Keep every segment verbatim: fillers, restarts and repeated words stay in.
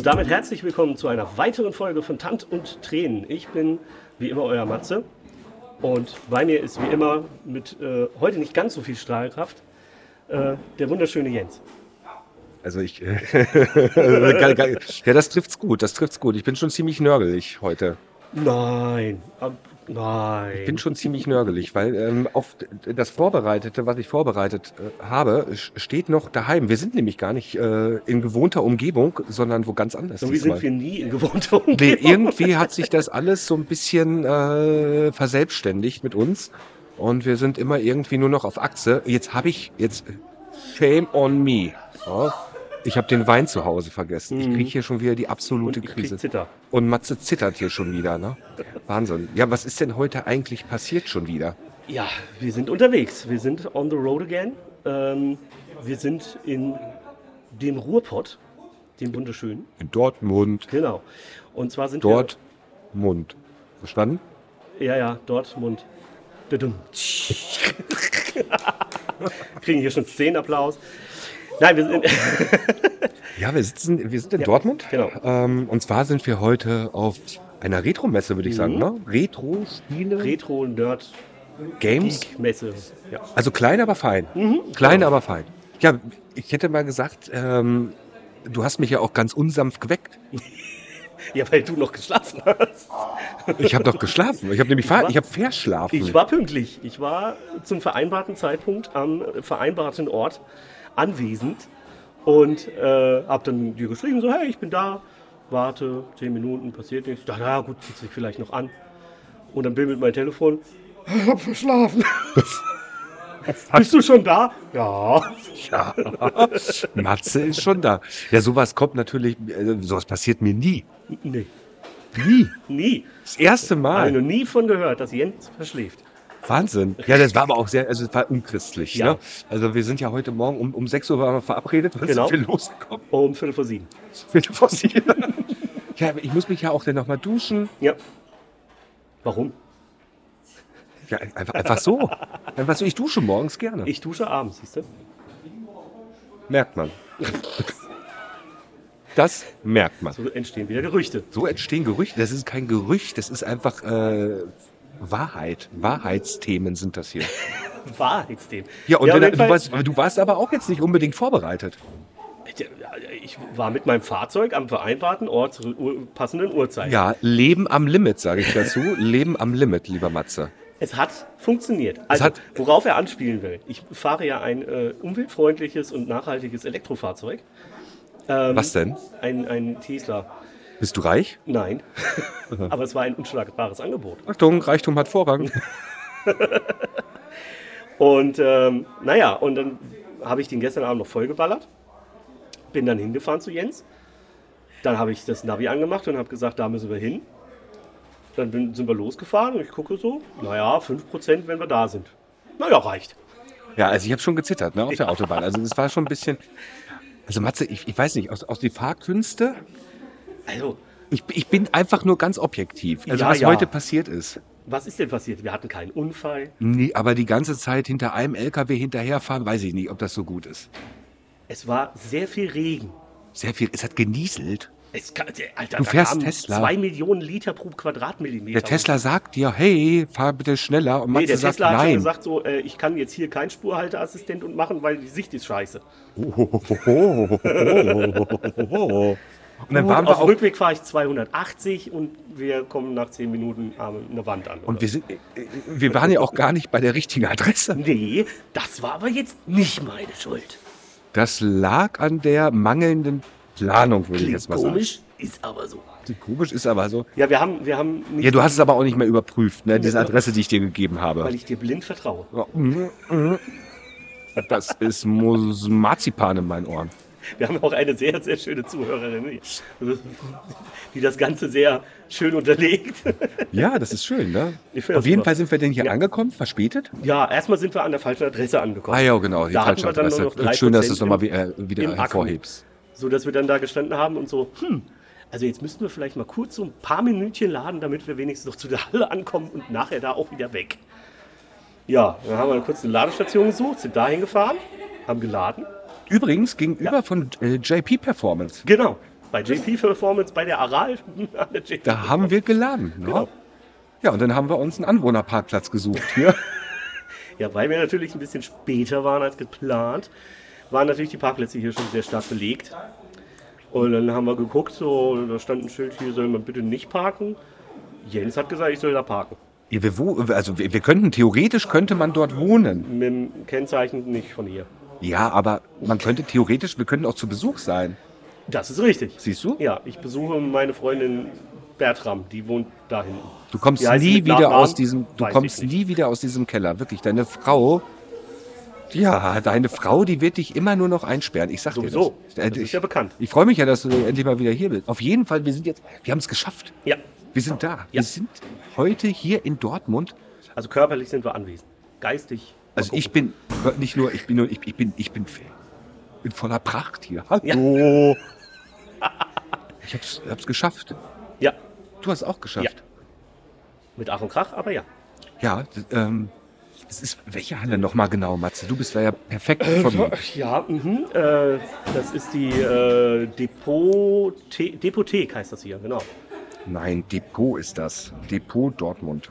damit herzlich willkommen zu einer weiteren Folge von Tant und Tränen. Ich bin wie immer euer Matze und bei mir ist wie immer mit äh, heute nicht ganz so viel Strahlkraft äh, der wunderschöne Jens. Also ich, geil, geil. Ja, das trifft's gut, das trifft's gut. Ich bin schon ziemlich nörgelig heute. Nein, ab, nein. Ich bin schon ziemlich nörgelig, weil ähm, auf das Vorbereitete, was ich vorbereitet äh, habe, steht noch daheim. Wir sind nämlich gar nicht äh, in gewohnter Umgebung, sondern wo ganz anders. So wie sind wir nie in gewohnter Umgebung. Nee, irgendwie hat sich das alles so ein bisschen äh, verselbstständigt mit uns und wir sind immer irgendwie nur noch auf Achse. Jetzt habe ich, jetzt shame on me. Ja. Ich habe den Wein zu Hause vergessen. Ich kriege hier schon wieder die absolute Und ich Krise. krieg Zitter. Und Matze zittert hier schon wieder, ne? Wahnsinn. Ja, was ist denn heute eigentlich passiert schon wieder? Ja, wir sind unterwegs. Wir sind on the road again. Ähm, wir sind in dem Ruhrpott, dem wunderschönen. In Dortmund. Genau. Und zwar sind Dortmund. Verstanden? wir... Ja, ja, Dortmund. Dadum. Kriegen hier schon Szenenapplaus. Nein, wir sind... Ja, wir sitzen, wir sind in Ja, Dortmund. genau. Ähm, und zwar sind wir heute auf einer Retro-Messe, würde ich Mhm. sagen, ne? Retro-Spiele, Retro-Nerd... Games. Messe. Ja. Also klein, aber fein. Mhm. Klein, aber fein. Ja, ich hätte mal gesagt, ähm, du hast mich ja auch ganz unsanft geweckt. Ja, weil du noch geschlafen hast. Ich habe doch geschlafen. Ich habe nämlich ver- war- ich habe verschlafen. Ich war pünktlich. Ich war zum vereinbarten Zeitpunkt am vereinbarten Ort anwesend und äh, habe dann dir geschrieben, so, hey, ich bin da, warte, zehn Minuten, passiert nichts. Ich dachte, ja gut, zieht sich vielleicht noch an. Und dann bimmelt mein Telefon, ich hab verschlafen. Bist du schon da? Ja. Ja, Matze ist schon da. Ja, sowas kommt natürlich, äh, sowas passiert mir nie. Nee, Nie. nie. Das erste Habe Mal. ich noch nie von gehört, dass Jens verschläft. Wahnsinn. Ja, das war aber auch sehr, also es war unchristlich. Ja. Ne? Also wir sind ja heute Morgen um, um sechs Uhr waren wir verabredet, wann Genau. sind wir losgekommen? Um Viertel vor sieben. Bitte passieren. Ja, aber ich muss mich ja auch dann nochmal duschen. Ja. Warum? Ja, einfach, einfach so. Einfach so. Ich dusche morgens gerne. Ich dusche abends, siehst du? Merkt man. Das merkt man. So entstehen wieder Gerüchte. So entstehen Gerüchte. Das ist kein Gerücht, das ist einfach äh, Wahrheit. Wahrheitsthemen sind das hier. Wahrheitsthemen. Ja, und auf wenn, jeden du, Fall- warst, du warst aber auch jetzt nicht unbedingt vorbereitet. Ich war mit meinem Fahrzeug am vereinbarten Ort zur Uhr- passenden Uhrzeit. Ja, Leben am Limit, sage ich dazu. Leben am Limit, lieber Matze. Es hat funktioniert. Also, hat- worauf er anspielen will. Ich fahre ja ein äh, umweltfreundliches und nachhaltiges Elektrofahrzeug. Ähm, Was denn? Ein, ein Tesla. Bist du reich? Nein. Aber es war ein unschlagbares Angebot. Achtung, Reichtum hat Vorrang. Und ähm, naja, und dann habe ich den gestern Abend noch vollgeballert. Bin dann hingefahren zu Jens. Dann habe ich das Navi angemacht und habe gesagt, da müssen wir hin. Dann bin, sind wir losgefahren und ich gucke so, naja, fünf Prozent, wenn wir da sind. Naja, reicht. Ja, also ich habe schon gezittert, ne, auf der Autobahn. Also das war schon ein bisschen... Also Matze, ich, ich weiß nicht, aus, aus die Fahrkünste, Also, ich, ich bin einfach nur ganz objektiv. Also Ja, was ja. heute passiert ist. was ist denn passiert? Wir hatten keinen Unfall. Nee, aber die ganze Zeit hinter einem L K W hinterherfahren, weiß ich nicht, ob das so gut ist. Es war sehr viel Regen. Sehr viel, es hat genieselt. Es, kann- Alter, Du da fährst kamen Tesla. zwei Millionen Liter pro Quadratmillimeter. Der Tesla sagt dir, hey, fahr bitte schneller. Und Nee, Matze der sagt, Tesla hat schon nein. gesagt, so, äh, ich kann jetzt hier keinen Spurhalteassistent und machen, weil die Sicht ist scheiße. Und dann Gut, waren auf wir dem auch, Rückweg fahre ich zweihundertachtzig und wir kommen nach zehn Minuten an eine Wand an. und wir sind, wir waren ja auch gar nicht bei der richtigen Adresse. Nee, das war aber jetzt nicht meine Schuld. Das lag an der mangelnden Planung, würde ich Klingt jetzt mal komisch, ist aber so. sagen. Komisch ist aber so. Ja, wir haben, wir haben nicht, Ja, du hast es aber auch nicht mehr überprüft, ne? Diese Adresse, die ich dir gegeben habe. weil ich dir blind vertraue. Ja, mhm, mhm. Das ist Mus- Marzipan in meinen Ohren. Wir haben auch eine sehr, sehr schöne Zuhörerin, die- die das Ganze sehr schön unterlegt. Ja, das ist schön, ne? Ich finde Auf das jeden super. Fall sind wir denn hier Ja. angekommen, verspätet? Ja, erstmal sind wir an der falschen Adresse angekommen. Ah ja, genau, die Da hatten falsche wir dann nur Adresse. noch drei Schön, dass du es Prozent nochmal im- äh, wieder im Akku. hervorhebst. So dass wir dann da gestanden haben und so, hm, also jetzt müssten wir vielleicht mal kurz so ein paar Minütchen laden, damit wir wenigstens noch zu der Halle ankommen und nachher da auch wieder weg. Ja, dann haben wir kurz eine Ladestation gesucht, sind dahin gefahren, haben geladen. Übrigens gegenüber von äh, J P Performance. Genau. Bei J P Performance, bei der Aral. an der J P Da haben wir geladen. Ne? Genau. Ja, und dann haben wir uns einen Anwohnerparkplatz gesucht hier. Ja, weil wir natürlich ein bisschen später waren als geplant, waren natürlich die Parkplätze hier schon sehr stark belegt. Und dann haben wir geguckt, so, da stand ein Schild, hier soll man bitte nicht parken. Jens hat gesagt, ich soll da parken. Ja, wir, wo, also wir, wir könnten, theoretisch könnte man dort wohnen. Mit dem Kennzeichen nicht von hier. Ja, aber man könnte theoretisch, wir könnten auch zu Besuch sein. Das ist richtig. Siehst du? Ja, ich besuche meine Freundin Bertram, die wohnt da hinten. Du kommst Wie heißt sie nie mit wieder Nachnamen? aus diesem, du Weiß kommst ich nicht. nie wieder aus diesem Keller. Wirklich, deine Frau, ja, deine Frau, die wird dich immer nur noch einsperren. Ich sag Sowieso. dir das. Das ist ja bekannt. Ich freue mich ja, dass du endlich mal wieder hier bist. Auf jeden Fall, wir sind jetzt, wir haben es geschafft. Ja, Wir sind da. Ja. Wir sind heute hier in Dortmund. also körperlich sind wir anwesend. Geistig. mal Also gucken. ich bin nicht nur, ich bin nur, ich, ich bin, ich bin in voller Pracht hier. Hallo. Ich hab's, hab's geschafft. Ja, Du hast auch geschafft. Ja. mit Ach und Krach, aber ja. Ja, d- ähm, es ist welche Halle nochmal genau, Matze? Du bist da ja perfekt von. Ja, mhm, äh, das ist die äh, Depot Depothek heißt das hier, genau. Nein, Depot ist das. Depot Dortmund.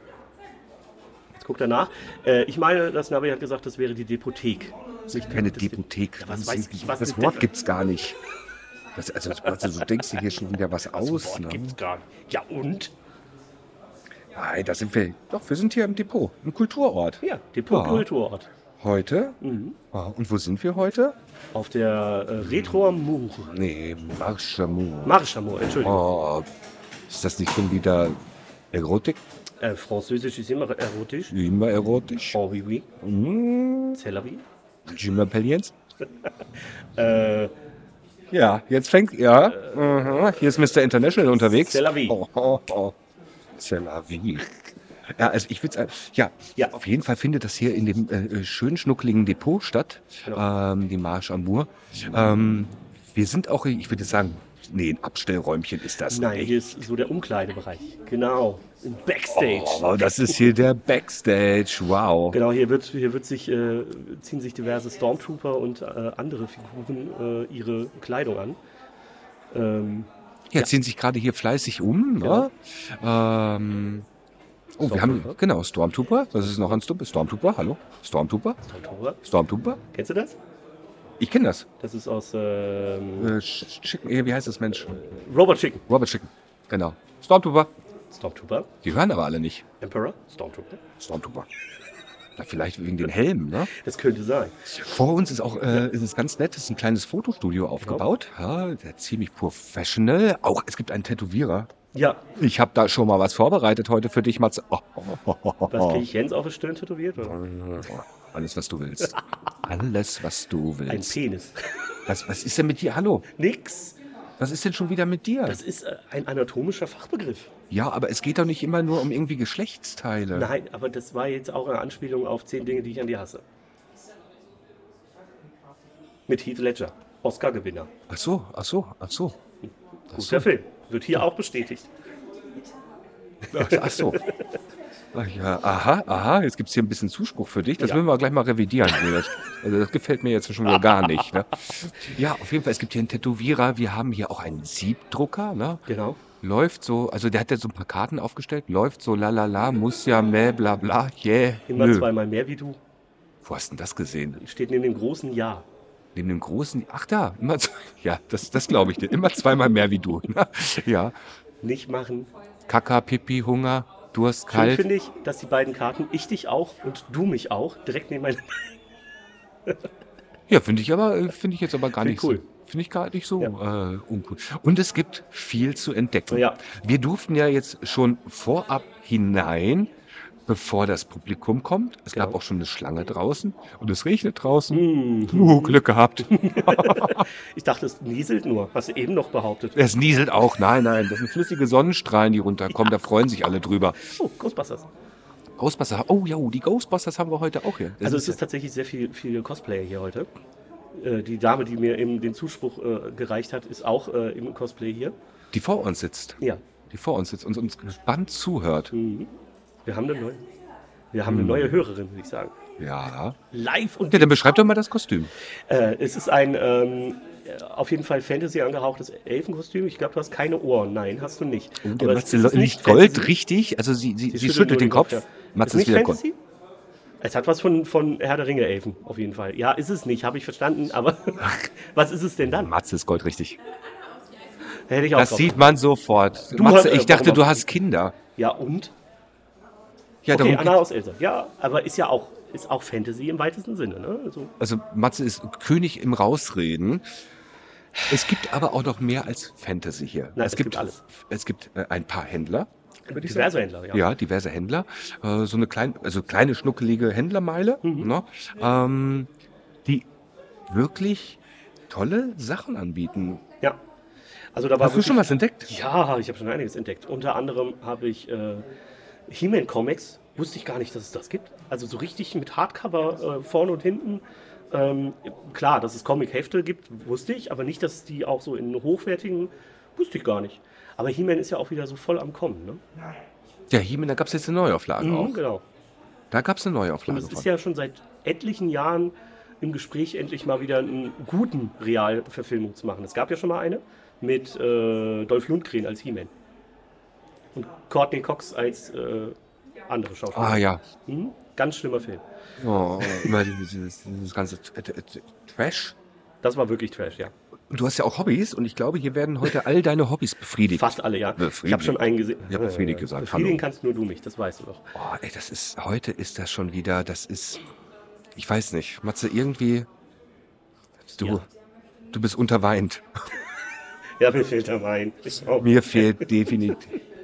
Jetzt guckt er nach. Äh, ich meine, das Navi hat gesagt, das wäre die Depothek. Nicht Keine das- Depothek. Ja, was weiß ich, was das eine Wort Dep- gibt's gar nicht. Das, also, Matze, du denkst dir hier schon wieder was Das aus. Wort Ne? gibt's gar nicht. Ja, und? Nein, da sind wir. Doch, wir sind hier im Depot. Ein Kulturort. Ja, Depot Ja. Kulturort. Heute? Mhm. Ah, und wo sind wir heute? Auf der äh, Retro Amour. Nee, Marchamour. Marche Amour, Entschuldigung. Oh, ist das nicht schon wieder Erotik? Äh, Französisch ist immer erotisch. Immer erotisch? Oh, oui, oui. Mmh. C'est la vie. Jim Pelliens? Äh, Ja, jetzt fängt, ja. Mhm. Hier ist Mister International unterwegs. C'est la vie. Oh, oh, oh. C'est la vie. Ja, also ich würde ja, Ja. auf jeden Fall findet das hier in dem äh, schönen schnuckligen Depot statt, Genau. ähm, die Marche Amour. Ähm, wir sind auch, ich würde sagen, nee, ein Abstellräumchen ist das. nein, nicht. hier ist so der Umkleidebereich. Genau. Im Backstage. Oh, das ist hier der Backstage, wow. Genau, hier wird, hier wird sich, äh, ziehen sich diverse Stormtrooper und äh, andere Figuren äh, ihre Kleidung an. Ähm, Ja, ziehen sich gerade hier fleißig um. Ne? Ähm, oh, wir haben, Stormtrooper. genau, Stormtrooper. Was ist noch ein Storm- Stormtrooper? Hallo? Stormtrooper? Stormtrooper. Stormtrooper? Kennst du das? Ich kenne das. Das ist aus ähm, Äh, Sch- Chicken, äh, wie heißt das Mensch? Robot Chicken. Robert Chicken. Genau. Stormtrooper. Stormtrooper. Die hören aber alle nicht. Emperor. Stormtrooper. Stormtrooper. Na, vielleicht wegen den Helmen, ne? Das könnte sein. Vor uns ist auch, äh, ist es ganz nett, ist ein kleines Fotostudio aufgebaut. Ja, der ziemlich professional. Auch es gibt einen Tätowierer. Ja, Ich habe da schon mal was vorbereitet heute für dich, Matze. Oh, oh, oh, oh, was oh. kriege ich Jens auf die Stirn tätowiert? Oder? Alles, was du willst. Alles, was du Ein willst. Penis. Was, was ist denn mit dir? Hallo? Nix. Was ist denn schon wieder mit dir? Das ist äh, ein anatomischer Fachbegriff. Ja, aber es geht doch nicht immer nur um irgendwie Geschlechtsteile. Nein, aber das war jetzt auch eine Anspielung auf zehn Dinge, die ich an dir hasse. Mit Heath Ledger, Oscar-Gewinner. Ach so, ach so, ach so. Guter Film. Wird hier auch bestätigt. Ach, ach so. Ach ja, aha, aha, jetzt gibt es hier ein bisschen Zuspruch für dich. Das Ja. müssen wir gleich mal revidieren. Das, also das gefällt mir jetzt schon wieder gar nicht. Ne? Ja, auf jeden Fall, es gibt hier einen Tätowierer. Wir haben hier auch einen Siebdrucker. Ne? Genau. Läuft so, also der hat ja so ein paar Karten aufgestellt. Läuft so, la la la, muss ja, mäh, bla bla, yeah, Immer nö. zweimal mehr wie du. Wo hast du denn das gesehen? Steht neben dem großen Ja. Neben dem großen, ach da, immer, z- ja, das, das glaube ich dir. Immer zweimal mehr wie du. Ne? Ja, Nicht machen. Kaka, Pipi, Hunger, Durst, Schön kalt. finde ich, dass die beiden Karten, ich dich auch und du mich auch, direkt neben meinen. Ja, finde ich aber, äh, finde ich jetzt aber gar Find nicht ich cool. so. Finde ich gar nicht so äh, uncool. Und es gibt viel zu entdecken. Ja. Wir durften ja jetzt schon vorab hinein, bevor das Publikum kommt. Es gab Genau. auch schon eine Schlange draußen und es regnet draußen. Hm. Uh, Glück gehabt. Ich dachte, es nieselt nur. Hast du eben noch behauptet. Es nieselt auch. Nein, nein, das sind flüssige Sonnenstrahlen, die runterkommen. Da freuen sich alle drüber. Oh, Ghostbusters. Ghostbusters. Oh ja, die Ghostbusters haben wir heute auch hier. Das Also es ist tatsächlich sehr viel, viel Cosplayer hier heute. Äh, Die Dame, die mir eben den Zuspruch äh, gereicht hat, ist auch äh, im Cosplay hier. die vor uns sitzt. Ja. Die vor uns sitzt und uns gespannt zuhört. Mhm. Wir haben eine neue, wir haben eine neue Hörerin, würde ich sagen. Ja. Live und Ja, dann beschreib doch mal das Kostüm. äh, es ist ein ähm, äh, auf jeden Fall Fantasy angehauchtes Elfenkostüm. Ich glaube, du hast keine Ohren. Nein, hast du nicht. Und der Aber Matze es ist liegt Fantasy. Gold richtig. Also sie, sie, sie, schüttelt schüttelt nur den Kopf. ja. Matze Ist ist nicht wieder Gold. Fantasy? Es hat was von, von Herr der Ringe-Elfen, auf jeden Fall. Ja, ist es nicht, habe ich verstanden, aber was ist es denn dann? Matze ist Gold richtig. Hätte ich auch Das drauf. sieht man sofort. Du Matze, hast- äh, ich dachte, warum du hast- hast Kinder. Ja, und? Ja, Okay, darum Anna aus Elsa. Ja, aber ist ja auch, ist auch Fantasy im weitesten Sinne, ne? Also, Also Matze ist König im Rausreden. Es gibt aber auch noch mehr als Fantasy hier. Nein, es gibt alles. Es gibt äh, ein paar Händler. würde ich diverse sagen. Händler, ja. Ja, diverse Händler. Äh, so eine kleine, also kleine schnuckelige Händlermeile, Mhm. ne? ähm, die wirklich tolle Sachen anbieten. Ja. Also da war Hast du wirklich, schon was entdeckt? Ja, ich habe schon einiges entdeckt. Unter anderem habe ich äh, He-Man Comics. Wusste ich gar nicht, dass es das gibt. Also so richtig mit Hardcover äh, vorne und hinten. Ähm, klar, dass es Comic-Hefte gibt, wusste ich, aber nicht, dass es die auch so in hochwertigen, wusste ich gar nicht. Aber He-Man ist ja auch wieder so voll am Kommen, ne? Ja, He-Man, da gab es jetzt eine Neuauflage Mhm, auch. genau. Da gab es eine Und Neuauflage es von. ist ja schon seit etlichen Jahren im Gespräch, endlich mal wieder einen guten Realverfilmung zu machen. Es gab ja schon mal eine mit äh, Dolph Lundgren als He-Man. Und Courtney Cox als äh, andere Schauspielerin. Ah ja. Mhm. Ganz schlimmer Film. Oh, immer dieses, dieses ganze T- T- T- Trash. Das war wirklich Trash, ja. Du hast ja auch Hobbys und ich glaube, hier werden heute all deine Hobbys befriedigt. Fast alle, ja. Befriedigt. Ich habe schon einen gesehen. Ich hab befriedigt gesagt, Befriedigen hallo. kannst nur du mich, das weißt du doch. Boah, ey, das ist, heute ist das schon wieder, das ist, ich weiß nicht, Matze, irgendwie, du, Ja. du bist unterweint. Ja, mir fehlt der Wein. Ich auch. Mir fehlt definitiv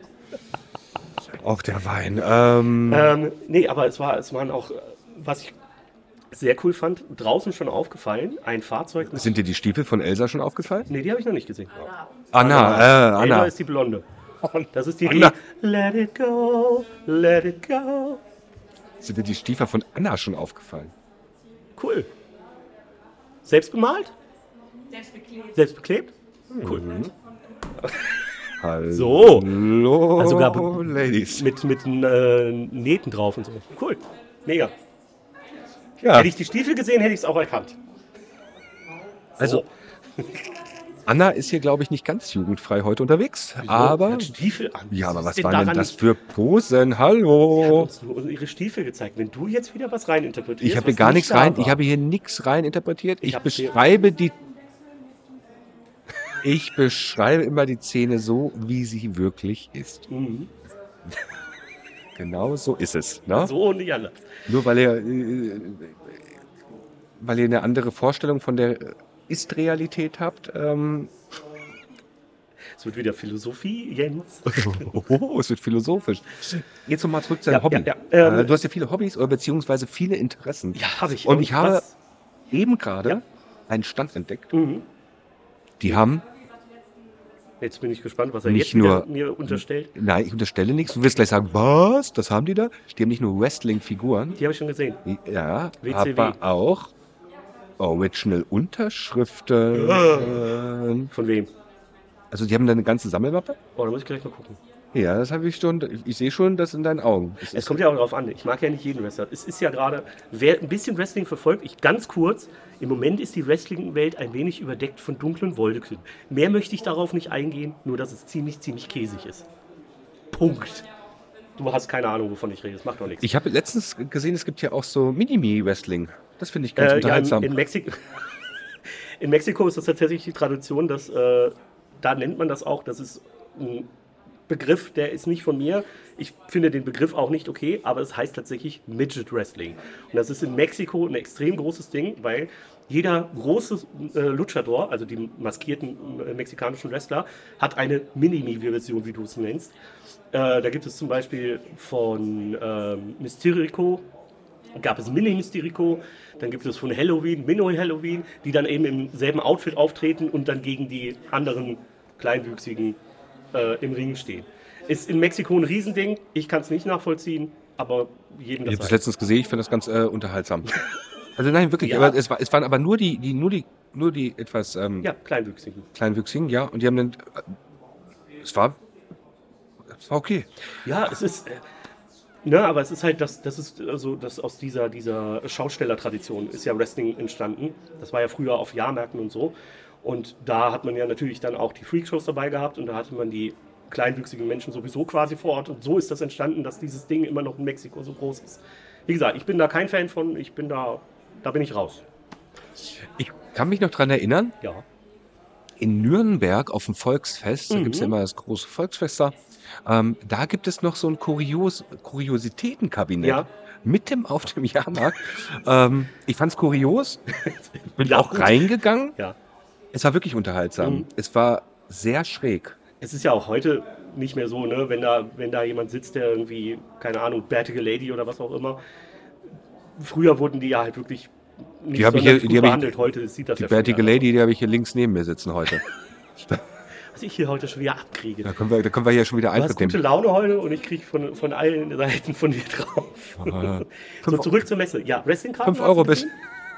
auch der Wein. Ähm, Ähm, nee, aber es war, es waren auch, äh, was ich sehr cool fand, draußen schon aufgefallen, ein Fahrzeug mit. sind dir die Stiefel von Elsa schon aufgefallen? Nee, die habe ich noch nicht gesehen. Anna, äh, Elsa Anna. ist die Blonde. Das ist die, die Anna. Let it go, let it go. Sind dir die Stiefel von Anna schon aufgefallen? Cool. Selbst bemalt? Selbst beklebt. Selbst beklebt? Cool. Hallo, So. Also sogar be- Ladies. Mit, mit äh, Nähten drauf und so. Cool. Mega. Ja, Hätte ich die Stiefel gesehen, hätte ich es auch erkannt. also Anna ist hier, glaube ich, nicht ganz jugendfrei heute unterwegs, So, aber hat Stiefel an. ja, aber ist was denn waren denn daran das nicht- für Posen? Die hat Hallo. uns nur ihre Stiefel gezeigt. Wenn du jetzt wieder was reininterpretierst. Ich habe hier was gar nicht nichts da rein, war. ich habe hier nichts rein interpretiert. Ich Ich hab hier- beschreibe die Ich beschreibe immer die Szene so, wie sie wirklich ist. Mhm. Genau so ist es. Ne? So und nicht anders. Nur weil ihr, äh, weil ihr eine andere Vorstellung von der Ist-Realität habt. Ähm, Es wird wieder Philosophie, Jens. oh, es wird philosophisch. Jetzt nochmal zurück zu deinem Ja, Hobby. ja, ja, ähm, äh, du hast ja viele Hobbys oder beziehungsweise viele Interessen. Ja, habe ich. Und ich habe was- eben gerade Ja. einen Stand entdeckt. Mhm. Die haben, Jetzt bin ich gespannt, was er Nicht jetzt wieder nur- mir unterstellt. nein, ich unterstelle nichts. Du wirst gleich sagen, was? Das haben die da? Die haben nicht nur Wrestling-Figuren, Die habe ich schon gesehen. ja, W C W. aber auch Original-Unterschriften. Von wem? Also die haben da eine ganze Sammelmappe? Oh, da muss ich gleich mal gucken. Ja, das habe ich schon. Ich sehe schon das in deinen Augen. Das Es ist, kommt ja auch darauf an. Ich mag ja nicht jeden Wrestler. Es ist ja gerade, wer ein bisschen Wrestling verfolgt, ich ganz kurz, im Moment ist die Wrestling-Welt ein wenig überdeckt von dunklen Wolken. Mehr möchte ich darauf nicht eingehen, nur dass es ziemlich, ziemlich käsig ist. Punkt. Du hast keine Ahnung, wovon ich rede. Das macht doch nichts. ich habe letztens gesehen, es gibt hier auch so Minimi-Wrestling. Das finde ich ganz Äh, ja, in, unterhaltsam. in, Mexiko, in Mexiko ist das tatsächlich die Tradition, dass äh, da nennt man das auch, das ist ein Begriff, der ist nicht von mir. Ich finde den Begriff auch nicht okay, aber es heißt tatsächlich Midget Wrestling. Und das ist in Mexiko ein extrem großes Ding, weil jeder große äh, Luchador, also die maskierten äh, mexikanischen Wrestler, hat eine Mini-Version, wie du es nennst. Äh, da gibt es zum Beispiel von ähm, Mysterico, gab es Mini Mysterico, dann gibt es von Halloween, Mino Halloween, die dann eben im selben Outfit auftreten und dann gegen die anderen Kleinwüchsigen äh, im Ring stehen. Ist in Mexiko ein Riesending, ich kann es nicht nachvollziehen, aber jedem Ich das habe das sei. letztens gesehen, ich finde das ganz äh, unterhaltsam. Also nein, wirklich, Ja. aber es, war, es waren aber nur die, die, nur die, nur die etwas ähm, Ja, Kleinwüchsigen. kleinwüchsigen, ja, und die haben dann, äh, es war, es war okay. Ja, es ist. Äh, ne, aber es ist halt, das, das ist also das aus dieser, dieser Schaustellertradition ist ja Wrestling entstanden. Das war ja früher auf Jahrmärkten und so. Und da hat man ja natürlich dann auch die Freakshows dabei gehabt und da hatte man die kleinwüchsigen Menschen sowieso quasi vor Ort. Und so ist das entstanden, dass dieses Ding immer noch in Mexiko so groß ist. Wie gesagt, ich bin da kein Fan von, ich bin da, da bin ich raus. Ich kann mich noch dran erinnern, Ja. in Nürnberg auf dem Volksfest, da Mhm. gibt es ja immer das große Volksfest da, ähm, da gibt es noch so ein Kurios Kuriositätenkabinett Ja. mitten auf dem Jahrmarkt. ähm, ich fand es kurios, bin Ja, auch gut. reingegangen. Ja. Es war wirklich unterhaltsam. Mhm. Es war sehr schräg. Es ist ja auch heute nicht mehr so, ne, wenn da, wenn da jemand sitzt, der irgendwie, keine Ahnung, bärtige Lady oder was auch immer. Früher wurden die ja halt wirklich nicht Die habe ich sonderlich hier- gut die habe ich- behandelt. Heute sieht das Die ja schon bärtige anders Lady, die habe ich hier links neben mir sitzen heute. aus. Was ich hier heute schon wieder abkriege. Da können wir, da können wir hier schon wieder Du hast Eintritt gute nehmen. Laune heute und ich kriege von, von allen Seiten von dir drauf. Ah, So, fünf- zurück zur Messe. Ja, Wrestlingkarten. Fünf Euro hast du bis. gesehen?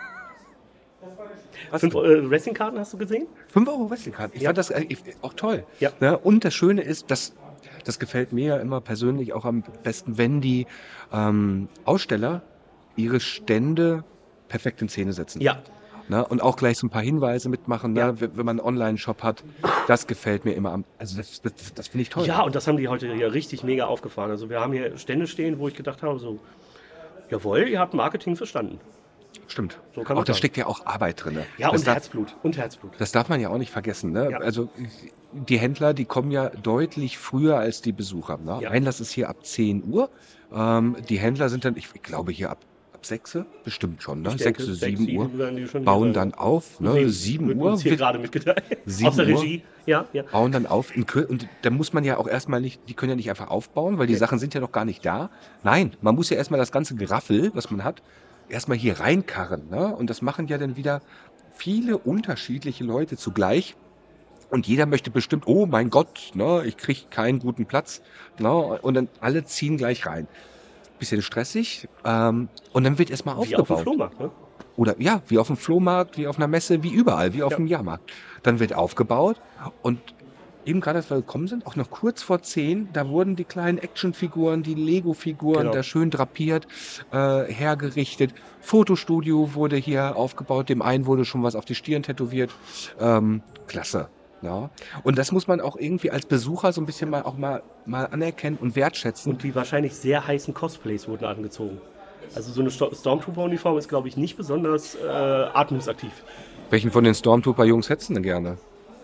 Was? Fünf äh, Wrestlingkarten hast du gesehen? fünf Euro Wrestlingkarten. Ich Ja. fand das äh, ich, auch toll. Ja. Ne? Und das Schöne ist, dass das gefällt mir ja immer persönlich auch am besten, wenn die ähm, Aussteller ihre Stände perfekt in Szene setzen. Ja. Ne? Und auch gleich so ein paar Hinweise mitmachen, Ja. ne? wenn wenn man einen Online-Shop hat. Das gefällt mir immer am. Also das, das, das finde ich toll. Ja, und das haben die heute hier richtig mega aufgefahren. Also wir haben hier Stände stehen, wo ich gedacht habe, so, jawohl, ihr habt Marketing verstanden. Stimmt. So kann man auch da sagen. steckt ja auch Arbeit drin. Ja, das und darf, Herzblut. Und Herzblut. Das darf man ja auch nicht vergessen. Ne? Ja. Also die Händler, die kommen ja deutlich früher als die Besucher. Ne? Ja. Einlass ist hier ab zehn Uhr. Ähm, die Händler sind dann, ich glaube hier ab, ab sechs, bestimmt schon, ne? Ich denke, sechs, sechs, sieben Uhr. werden die schon Bauen hier dann sein. auf, ne? Sehen- sieben wird Uhr. uns hier wird- gerade mitgeteilt. sieben Aus der Uhr. Regie. Ja, ja. bauen dann auf. In Kür und da muss man ja auch erstmal nicht, die können ja nicht einfach aufbauen, weil die Nee. Sachen sind ja noch gar nicht da. Nein, man muss ja erstmal das ganze Geraffel, was man hat, erstmal hier reinkarren. Ne? Und das machen ja dann wieder viele unterschiedliche Leute zugleich. Und jeder möchte bestimmt, oh mein Gott, ne, ich kriege keinen guten Platz. Ne? Und dann alle ziehen gleich rein. Bisschen stressig. Ähm, und dann wird erstmal Wie auf dem aufgebaut. Flohmarkt, ne? Oder ja, wie auf dem Flohmarkt, wie auf einer Messe, wie überall, wie auf Ja. dem Jahrmarkt. Dann wird aufgebaut und eben gerade, als wir gekommen sind, auch noch kurz vor zehn, da wurden die kleinen Actionfiguren, die Lego-Figuren Genau. da schön drapiert, äh, hergerichtet. Fotostudio wurde hier aufgebaut, dem einen wurde schon was auf die Stirn tätowiert. Ähm, klasse. Ja. Und das muss man auch irgendwie als Besucher so ein bisschen mal auch mal, mal anerkennen und wertschätzen. Und die wahrscheinlich sehr heißen Cosplays wurden angezogen. Also so eine Sto- Stormtrooper-Uniform ist, glaube ich, nicht besonders äh, atmungsaktiv. Welchen von den Stormtrooper-Jungs hättest du denn gerne?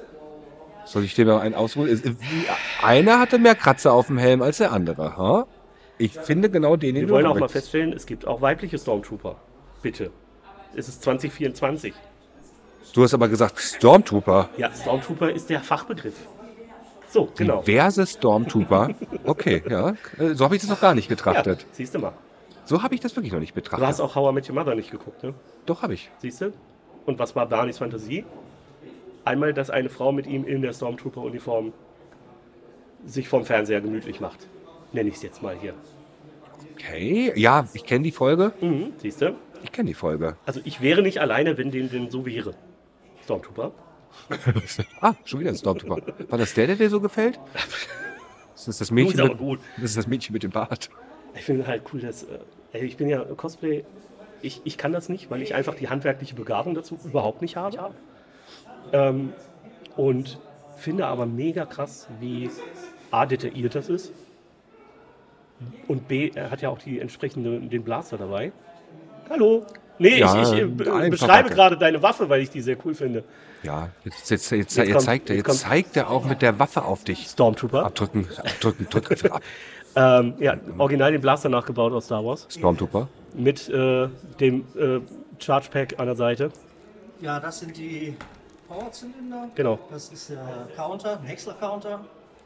Soll ich dir mal einen ausholen? Es- wie- Einer hatte mehr Kratzer auf dem Helm als der andere. Ha? Ich finde genau den, den Wir du wollen haben auch mal möchtest. feststellen, es gibt auch weibliche Stormtrooper. Bitte. Es ist zwanzig vierundzwanzig. Du hast aber gesagt Stormtrooper. Ja, Stormtrooper ist der Fachbegriff. So, genau. Diverse Stormtrooper. Okay, ja. Äh, So habe ich das noch gar nicht Ja, betrachtet. siehst du mal. So habe ich das wirklich noch nicht Du hast betrachtet. auch How I Met Your Mother nicht geguckt, ne? Doch, habe ich. Siehst du? Und was war Barneys Fantasie? Einmal, dass eine Frau mit ihm in der Stormtrooper-Uniform sich vorm Fernseher gemütlich macht. Nenne ich es jetzt mal hier. Okay, ja, ich kenne die Folge. Mhm, siehst du? Ich kenne die Folge. Also ich wäre nicht alleine, wenn dem denn so wäre. Stormtrooper. Ah, schon wieder ein Stormtrooper. War das der, der dir so gefällt? Das ist das Du ist Mädchen, aber mit, gut. das ist das Mädchen mit dem Bart. Ich finde halt cool, dass... Äh, ey, ich bin ja Cosplay... Ich, ich kann das nicht, weil ich einfach die handwerkliche Begabung dazu überhaupt nicht habe. Ähm, und finde aber mega krass, wie A, detailliert das ist. Und B, er hat ja auch die entsprechende, den Blaster dabei. Hallo. Nee, Ja, ich, ich äh, ein be- paar beschreibe Packe. gerade deine Waffe, weil ich die sehr cool finde. Ja, jetzt, jetzt, jetzt, Jetzt jetzt, kommt- zeigt er, jetzt jetzt kommt- zeigt er auch mit der Waffe auf dich. Stormtrooper. Abdrücken, abdrücken, drück einfach ab. Ähm, ja, original den Blaster nachgebaut aus Star Wars. Stormtrooper. Mit äh, dem äh, Charge Pack an der Seite. Ja, das sind die Powerzylinder. Genau. Das ist der Counter, ein Häcksler-Counter.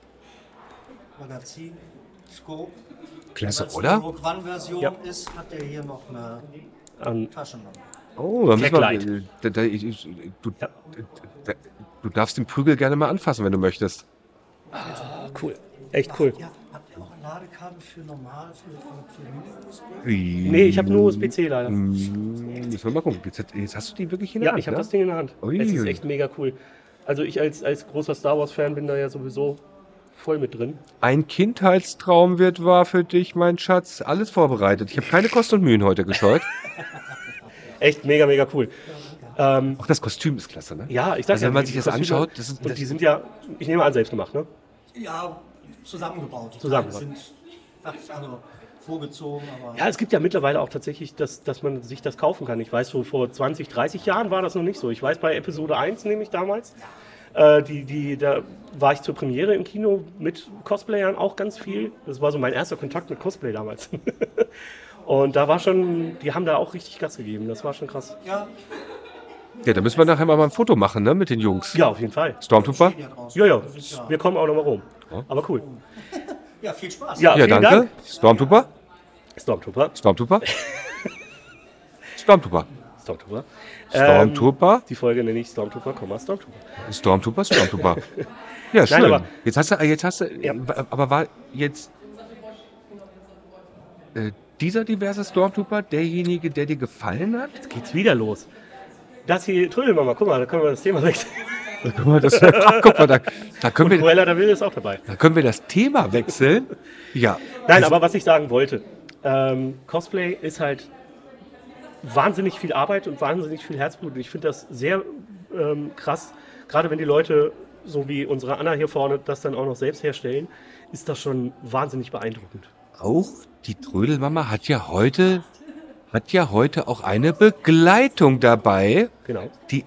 Magazin, Scope. Klasse, Weil es oder? eine Rogue One-Version Ja. ist, hat der hier noch eine An, Taschenlampe. Oh, da müssen wir, Blacklight. äh, da, da, ich- du, Ja. da, du darfst den Prügel gerne mal anfassen, wenn du möchtest. ah, cool. Echt cool. Ja, habt ihr auch ein Ladekabel für normal, für, für, für Mini-U S B? Nee, ich habe nur U S B C leider. Hm, Müssen wir mal gucken. Jetzt, jetzt hast du die wirklich in der Ja, Hand, ich habe ne? das Ding in der Hand. Ui. Es ist echt mega cool. Also ich als, als großer Star Wars-Fan bin da ja sowieso voll mit drin. Ein Kindheitstraum wird wahr für dich, mein Schatz. Alles vorbereitet. Ich habe keine Kosten und Mühen heute gescheut. Echt mega, mega cool. Ähm, Auch das Kostüm ist klasse, ne? ja, ich sag Also ja, wenn man die- sich die das Kostüme- anschaut, das ist, Und das, die sind ja, ich nehme an, selbst gemacht, ne? Ja, zusammengebaut. Die Zusammengebaut. Teile sind fast, also vorgezogen, aber Ja, es gibt ja mittlerweile auch tatsächlich, dass, dass man sich das kaufen kann. Ich weiß, so vor zwanzig, dreißig Jahren war das noch nicht so. Ich weiß, bei Episode eins nämlich damals, äh, die, die, da war ich zur Premiere im Kino mit Cosplayern auch ganz viel. Das war so mein erster Kontakt mit Cosplay damals. Und da war schon, die haben da auch richtig Gas gegeben. Das war schon krass. ja, ja, da müssen wir nachher mal ein Foto machen, ne? Mit den Jungs. Ja, auf jeden Fall. Stormtrooper? stehen ja draußen. Ja, ja, Das ist ja, wir kommen auch nochmal rum. Aber cool. ja, viel Spaß. Ja, Ja, vielen danke. Dank. Stormtrooper? Stormtrooper. Stormtrooper? Stormtrooper. Stormtrooper. Stormtrooper? Ähm, die Folge nenne ich Stormtrooper, Komma, Stormtrooper. Stormtrooper, Stormtrooper. Ja, schön. aber- jetzt hast du, jetzt hast du, Ja. aber war jetzt äh, dieser diverse Stormtrooper derjenige, der dir gefallen hat? Jetzt geht's wieder los. Das hier, Trödelmama, guck mal, da können wir das Thema wechseln. Guck mal, das, ach, guck mal, da, da, können wir, Cruella der Will ist auch dabei. da können wir das Thema wechseln. Ja. Nein, aber was ich sagen wollte, ähm, Cosplay ist halt wahnsinnig viel Arbeit und wahnsinnig viel Herzblut. Ich finde das sehr ähm, krass, gerade wenn die Leute, so wie unsere Anna hier vorne, das dann auch noch selbst herstellen, ist das schon wahnsinnig beeindruckend. Auch die Trödelmama hat ja heute, hat ja heute auch eine Begleitung dabei, Genau, die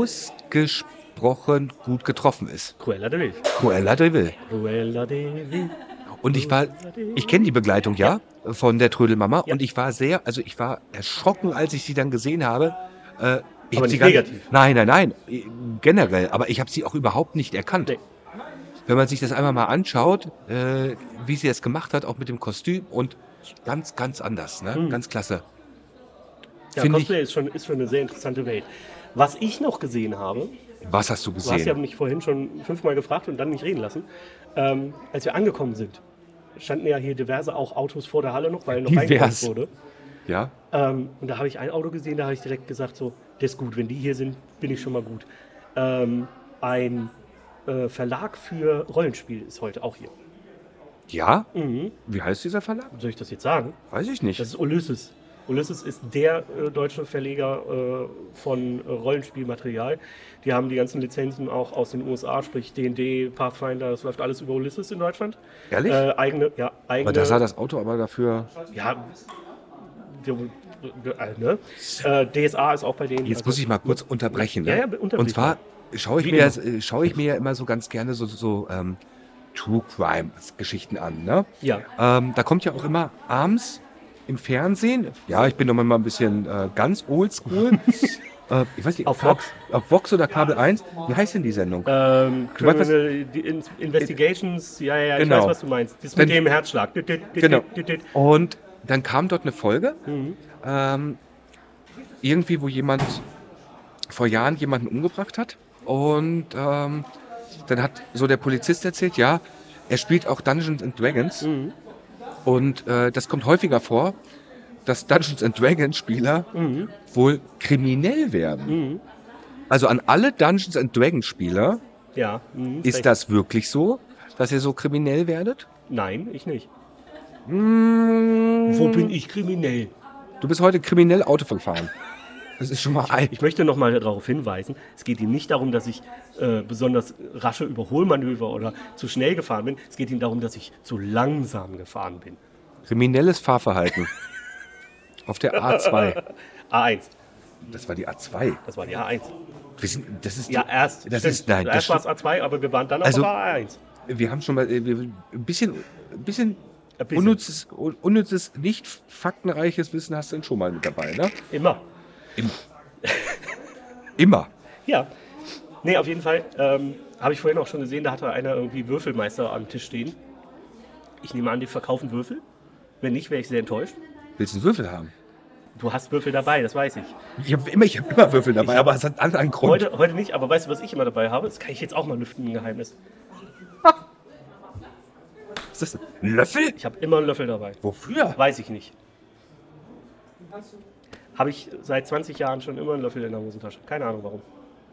ausgesprochen gut getroffen ist. Cruella de Vil. Cruella de Vil. Cruella de Vil. Und ich war, ich kenne die Begleitung ja, von der Trödelmama Ja. und ich war sehr, also ich war erschrocken, als ich sie dann gesehen habe. Äh, ich Aber hab sie nicht gar negativ. Nein, nein, nein, äh, generell. Aber ich habe sie auch überhaupt nicht erkannt. Nee. Wenn man sich das einmal mal anschaut, äh, wie sie das gemacht hat, auch mit dem Kostüm und ganz, ganz anders, ne? Mhm. Ganz klasse. Ja, Finde Cosplay ist schon, ist schon eine sehr interessante Welt. Was ich noch gesehen habe, Was hast du du hast ja gesehen? mich vorhin schon fünfmal gefragt und dann nicht reden lassen, ähm, als wir angekommen sind, standen ja hier diverse auch Autos vor der Halle noch, weil noch Divers. reingekommen wurde. Ja, Ähm, und da habe ich ein Auto gesehen, da habe ich direkt gesagt, so, das ist gut, wenn die hier sind, bin ich schon mal gut. Ähm, ein äh, Verlag für Rollenspiel ist heute auch hier. ja. Mhm. Wie heißt dieser Verlag? Soll ich das jetzt sagen? Weiß ich nicht. Das ist Ulysses. Ulysses ist der äh, deutsche Verleger äh, von äh, Rollenspielmaterial. Die haben die ganzen Lizenzen auch aus den U S A, sprich D und D, Pathfinder, das läuft alles über Ulysses in Deutschland. Ehrlich? Äh, eigene, ja, eigene. Aber da sah das Auto aber dafür. ja, wir- wir- äh, ne? äh, D S A ist auch bei denen. Jetzt also- muss ich mal kurz unterbrechen. Ne? Ja, ja, unterbrich Und zwar schaue ich, Wie mir, immer. äh, schaue ich mir ja immer so ganz gerne so, so ähm, True Crime Geschichten an. Ne? Ja, Ähm, da kommt ja auch immer abends im Fernsehen. Ja, ich bin doch mal ein bisschen äh, ganz oldschool. äh, ich weiß nicht, Auf Kab- Vox. Auf Vox oder Kabel eins. Wie heißt denn die Sendung? ähm, Du weißt, was- Criminal die In- Investigations, ja, ja, ja, ich Genau. weiß, was du meinst. Das mit Wenn- dem Herzschlag. Dit, dit, dit, Genau. dit, dit. Und dann kam dort eine Folge, Mhm. ähm, irgendwie, wo jemand vor Jahren jemanden umgebracht hat. Und ähm, dann hat so der Polizist erzählt, ja, er spielt auch Dungeons and Dragons. Mhm. Und äh, das kommt häufiger vor, dass Dungeons and Dragons Spieler Mhm. wohl kriminell werden. Mhm. Also an alle Dungeons and Dragons Spieler, Ja. Mhm. ist recht. das wirklich so, dass ihr so kriminell werdet? Nein, ich nicht. Mmh, Wo bin ich kriminell? Du bist heute kriminell Auto gefahren. Das ist schon mal ein. Ich möchte noch mal darauf hinweisen, es geht ihm nicht darum, dass ich äh, besonders rasche Überholmanöver oder zu schnell gefahren bin. Es geht ihm darum, dass ich zu langsam gefahren bin. Kriminelles Fahrverhalten. Auf der A zwei. A eins, Das war die A zwei. das war die A eins. Wir sind, das ist Ja, erst. Das stimmt. ist, nein, das erst war es A zwei, aber wir waren dann Also- auf A eins. Wir haben schon mal äh, wir, ein bisschen, ein bisschen, Ein bisschen. unnützes, unnützes, nicht faktenreiches Wissen hast du denn schon mal mit dabei, ne? Immer. Immer. Ja. Nee, auf jeden Fall ähm, habe ich vorhin auch schon gesehen, da hatte einer irgendwie Würfelmeister am Tisch stehen. Ich nehme an, die verkaufen Würfel. Wenn nicht, wäre ich sehr enttäuscht. Willst du einen Würfel haben? Du hast Würfel dabei, das weiß ich. Ich habe immer, ich hab immer Würfel dabei, Ich hab- aber es hat einen anderen Grund. Heute, heute nicht, aber weißt du, was ich immer dabei habe? Das kann ich jetzt auch mal lüften, ein Geheimnis. Was ist das? Ein Löffel? Ich habe immer einen Löffel dabei. Wofür? Weiß ich nicht. Habe ich seit zwanzig Jahren schon immer einen Löffel in der Hosentasche. Keine Ahnung warum.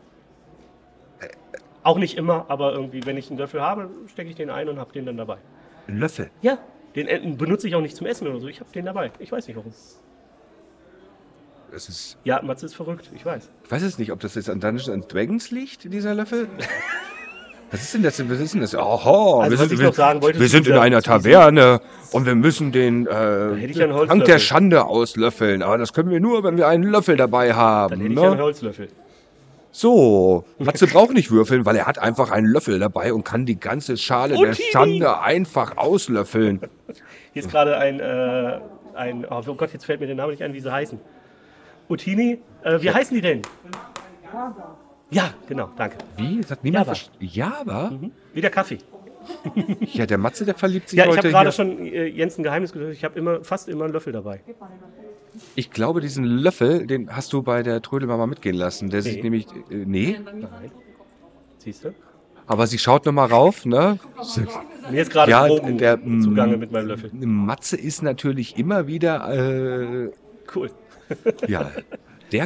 Auch nicht immer, aber irgendwie, wenn ich einen Löffel habe, stecke ich den ein und habe den dann dabei. Ein Löffel. Ja, den äh, benutze ich auch nicht zum Essen oder so. Ich habe den dabei. Ich weiß nicht warum. es ist, Ja, Matze ist verrückt, ich weiß. ich weiß jetzt nicht, ob das jetzt an Dungeons and Dragons liegt, dieser Löffel. Was ist denn das? Was ist denn das? Oho, Also, wir was sind, ich wir, noch sagen wollte wir zu sind in dieser- einer zu diesem- Taverne und wir müssen den äh, hätte ich ja einen Trank Holzlöffel. der Schande auslöffeln. Aber das können wir nur, wenn wir einen Löffel dabei haben. Dann hätte ich ne? ja einen Holzlöffel. So, Matze braucht nicht würfeln, weil er hat einfach einen Löffel dabei und kann die ganze Schale Und der Tini! Schande einfach auslöffeln. Hier ist gerade ein, äh, ein, oh Gott, jetzt fällt mir der Name nicht ein, wie sie heißen. Utini, äh, wie heißen die denn? Ja, genau, danke. Wie? Das hat niemand Java. verstanden. Java? Mhm. Wie der Kaffee. Ja, der Matze, der verliebt sich Ja, ich heute habe gerade hier. schon äh, Jens ein Geheimnis gesagt, ich habe immer, fast immer einen Löffel dabei. Ich glaube, diesen Löffel, den hast du bei der Trödelmama mitgehen lassen. Der Nee. sieht nämlich, äh, nee, Nein. Siehst du? aber sie schaut noch mal rauf, ne? Mir ist gerade Ja, Drogen der, mm, zugange mit meinem Löffel. Matze ist natürlich immer wieder, äh, Cool. ja, der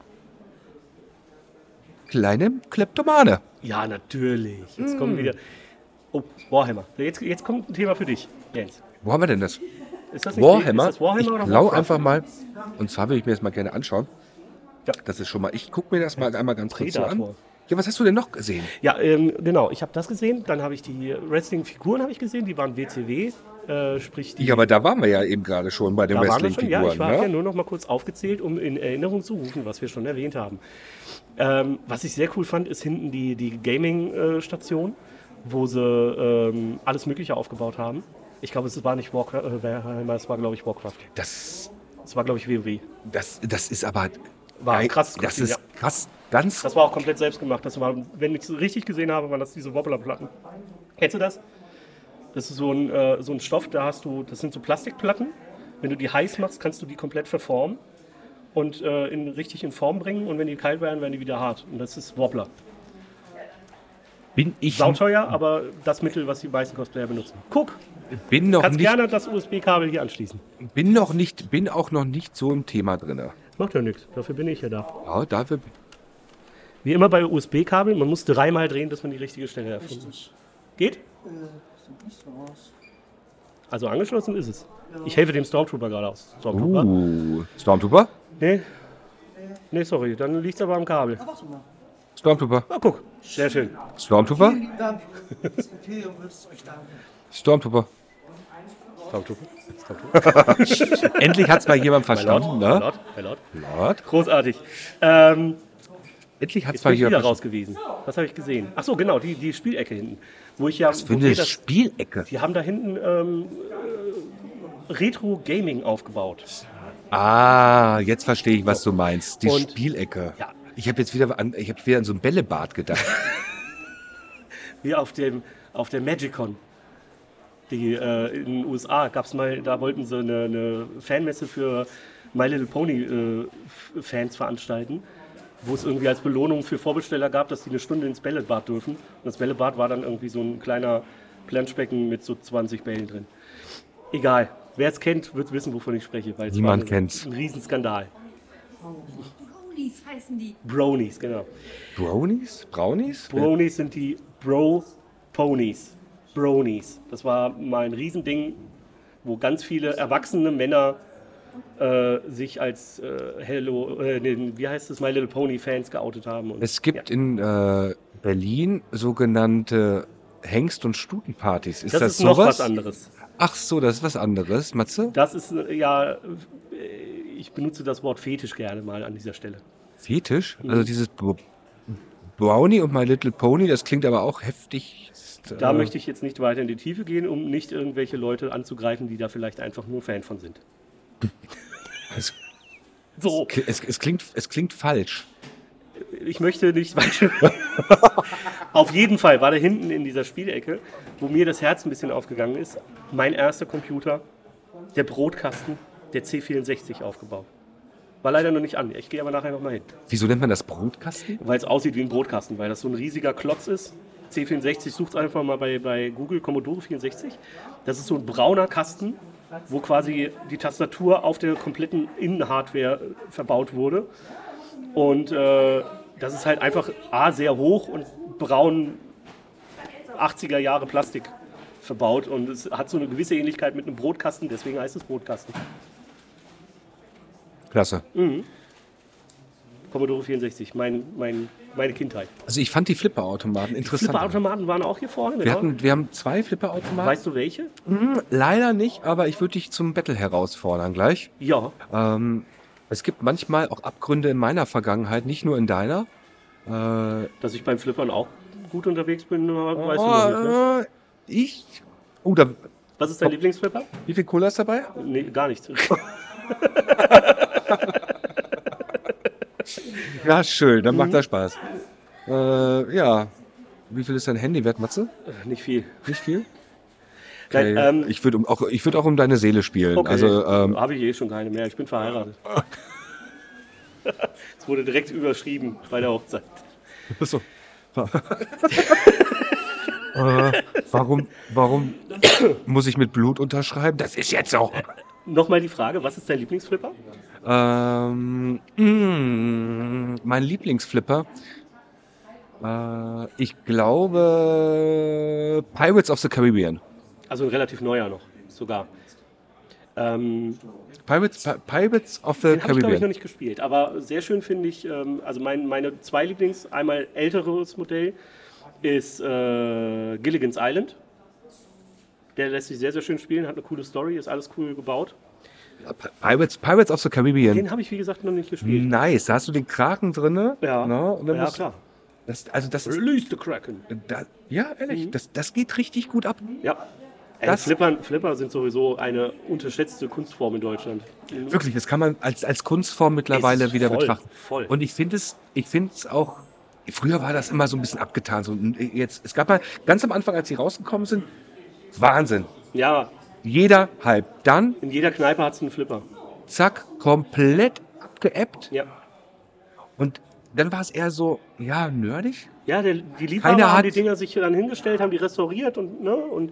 kleine Kleptomane. Ja, natürlich. Jetzt Mm. kommen wieder. Oh, Warhammer. Jetzt, jetzt kommt ein Thema für dich, Jens. Wo haben wir denn das? Ist das nicht Warhammer? Ist das Warhammer ich oder blau Warcraft? einfach mal, und zwar will ich mir das mal gerne anschauen. Ja. Das ist schon mal, ich gucke mir das mal einmal ganz kurz so an. Predator. Ja, was hast du denn noch gesehen? Ja, ähm, genau. Ich habe das gesehen. Dann habe ich die Wrestling-Figuren habe ich gesehen. Die waren W C W. Äh, sprich die. Ja, aber da waren wir ja eben gerade schon bei den Da waren wir schon, ja, ich Wrestling-Figuren. habe ja Ne? nur noch mal kurz aufgezählt, um in Erinnerung zu rufen, was wir schon erwähnt haben. Ähm, was ich sehr cool fand, ist hinten die, die Gaming-Station, wo sie ähm, alles Mögliche aufgebaut haben. Ich glaube, es war nicht Warcraft, äh, Warhammer, es war, glaube ich, Warcraft. Das, Es war, glaube ich, WoW. das, das ist aber War geil. krass. Das Kostüm, ist ja. krass. Ganz Das war auch komplett selbst gemacht. Das war, wenn ich es richtig gesehen habe, waren das diese Wobblerplatten. Kennst du das? Das ist so ein, äh, so ein Stoff, da hast du, das sind so Plastikplatten. Wenn du die heiß machst, kannst du die komplett verformen und äh, in, richtig in Form bringen. Und wenn die kalt werden, werden die wieder hart. Und das ist Wobbler. bin ich Sauteuer, aber das Mittel, was die meisten Cosplayer benutzen. Guck, bin noch kannst nicht gerne das U S B-Kabel hier anschließen. bin noch nicht bin auch noch nicht so im Thema drin. Macht ja nichts, dafür bin ich ja da. Ja, dafür Wie immer bei U S B-Kabeln, man muss dreimal drehen, dass man die richtige Stelle erfindet. Richtig. Geht? Äh, sieht nicht so aus. Also angeschlossen ist es. Ich helfe dem Stormtrooper gerade aus. Stormtrooper? uh, Stormtrooper? Nee. Nee, sorry, dann liegt es aber am Kabel. Ah, warte mal. Stormtrooper? Ah, guck. Sehr schön. Stormtrooper? Vielen lieben Dank. Das Imperium wird es euch danken. Stormtrooper. Stormtrooper. Stormtrooper. Endlich hat's mal jemand My Lord, verstanden, my ne? Lord, my Lord. Lord. Großartig. Ähm, Endlich hat's jetzt mal bin ich wieder jemand raus gewesen. Was habe ich gesehen? Ach so, genau, die, die Spielecke hinten. Wo ich ja... Für wo eine wir das, Spielecke. die haben da hinten ähm, äh, Retro-Gaming aufgebaut. Ah, jetzt verstehe ich, was du meinst. Die Und- Spielecke. Ja. Ich habe jetzt wieder an, ich habe wieder an so ein Bällebad gedacht. Wie auf, dem, auf der Magicon. Die, äh, in den U S A gab es mal, da wollten sie eine, eine Fanmesse für My Little Pony äh, F- Fans veranstalten, wo es irgendwie als Belohnung für Vorbesteller gab, dass die eine Stunde ins Bällebad dürfen. Und das Bällebad war dann irgendwie so ein kleiner Planschbecken mit so zwanzig Bällen drin. Egal, wer es kennt, wird wissen, wovon ich spreche, weil es Niemand war kennt's. ein Riesenskandal. Brownies heißen die. Bronies, genau. Brownies? Brownies? Bronies sind die Bro-Ponies. Bronies. Das war mal ein Riesending, wo ganz viele erwachsene Männer äh, sich als äh, Hello, äh, nee, wie heißt es, My Little Pony Fans geoutet haben. Und, Es gibt in äh, Berlin sogenannte Hengst- und Stutenpartys. Ist das, das, ist noch sowas? was anderes. Ach so, das ist was anderes, Matze? Das ist äh, ja, äh, ich benutze das Wort Fetisch gerne mal an dieser Stelle. Fetisch? Also dieses Br- Brownie und My Little Pony, das klingt aber auch heftig. Da äh, möchte ich jetzt nicht weiter in die Tiefe gehen, um nicht irgendwelche Leute anzugreifen, die da vielleicht einfach nur Fan von sind. Es, So. es, es, klingt, es klingt falsch. Ich möchte nicht weiter. Auf jeden Fall war da hinten in dieser Spielecke, wo mir das Herz ein bisschen aufgegangen ist, mein erster Computer, der Brotkasten, der C vierundsechzig aufgebaut. War leider noch nicht an. Ich gehe aber nachher nochmal hin. Wieso nennt man das Brotkasten? Weil es aussieht wie ein Brotkasten, weil das so ein riesiger Klotz ist. C vierundsechzig, sucht einfach mal bei, bei Google, Commodore vierundsechzig. Das ist so ein brauner Kasten, wo quasi die Tastatur auf der kompletten Innenhardware verbaut wurde. Und äh, das ist halt einfach A, sehr hoch und braun achtziger Jahre Plastik verbaut. Und es hat so eine gewisse Ähnlichkeit mit einem Brotkasten, deswegen heißt es Brotkasten. Klasse. Mhm. Commodore vierundsechzig, mein, mein, meine Kindheit. Also ich fand die Flipperautomaten interessant. Flipperautomaten waren auch hier vorne, Wir, genau. hatten, wir haben zwei Flipperautomaten. Weißt du welche? Hm, leider nicht, aber ich würde dich zum Battle herausfordern gleich. Ja. Ähm, es gibt manchmal auch Abgründe in meiner Vergangenheit, nicht nur in deiner. Äh, Dass ich beim Flippern auch gut unterwegs bin, weißt du noch nicht, ne? äh, ich. Oh, da, Was ist dein Lieblingsflipper? wie viel Cola ist dabei? Nee, gar nichts. Ja, schön, dann Mhm. macht das Spaß. Äh, ja. Wie viel ist dein Handy wert, Matze? Nicht viel. Nicht viel? Nein, Okay. ähm, ich würde um, auch, ich würd auch um deine Seele spielen. okay. Also, ähm, Habe ich eh schon keine mehr. Ich bin verheiratet. Es wurde direkt überschrieben bei der Hochzeit. so. äh, warum, warum muss ich mit Blut unterschreiben? Das ist jetzt so. Nochmal die Frage, was ist dein Lieblingsflipper? Ähm, mm, mein Lieblingsflipper. Äh, ich glaube Pirates of the Caribbean. Also ein relativ neuer noch, sogar. Ähm, Pirates, Pi- Pirates of the den habe ich, glaube ich, noch Caribbean. nicht gespielt. Aber sehr schön finde ich, ähm, also mein, meine zwei Lieblings, einmal älteres Modell ist äh, Gilligan's Island. Der lässt sich sehr, sehr schön spielen, hat eine coole Story, ist alles cool gebaut. Pirates, Pirates of the Caribbean. Den habe ich, wie gesagt, noch nicht gespielt. Nice, da hast du den Kraken drin. Ja, Ne? Und dann ja musst- klar. Das, also das ist, Release the Kraken. da, ja, ehrlich, das, das geht richtig gut ab. Ja. Ey, Das- Flippern, Flipper sind sowieso eine unterschätzte Kunstform in Deutschland. Wirklich, das kann man als, als Kunstform mittlerweile Ist wieder voll, betrachten. voll. Und ich finde es, ich finde es auch, früher war das immer so ein bisschen abgetan. So, jetzt, es gab mal ganz am Anfang, als sie rausgekommen sind, Wahnsinn. Ja, Jeder Hype. Dann, in jeder Kneipe hat es einen Flipper. zack, komplett abgeebbt. Ja. Und dann war es eher so, ja, nerdig. Ja, der, die Liebhaber Keiner haben hat- die Dinger sich dann hingestellt, haben die restauriert und, ne, und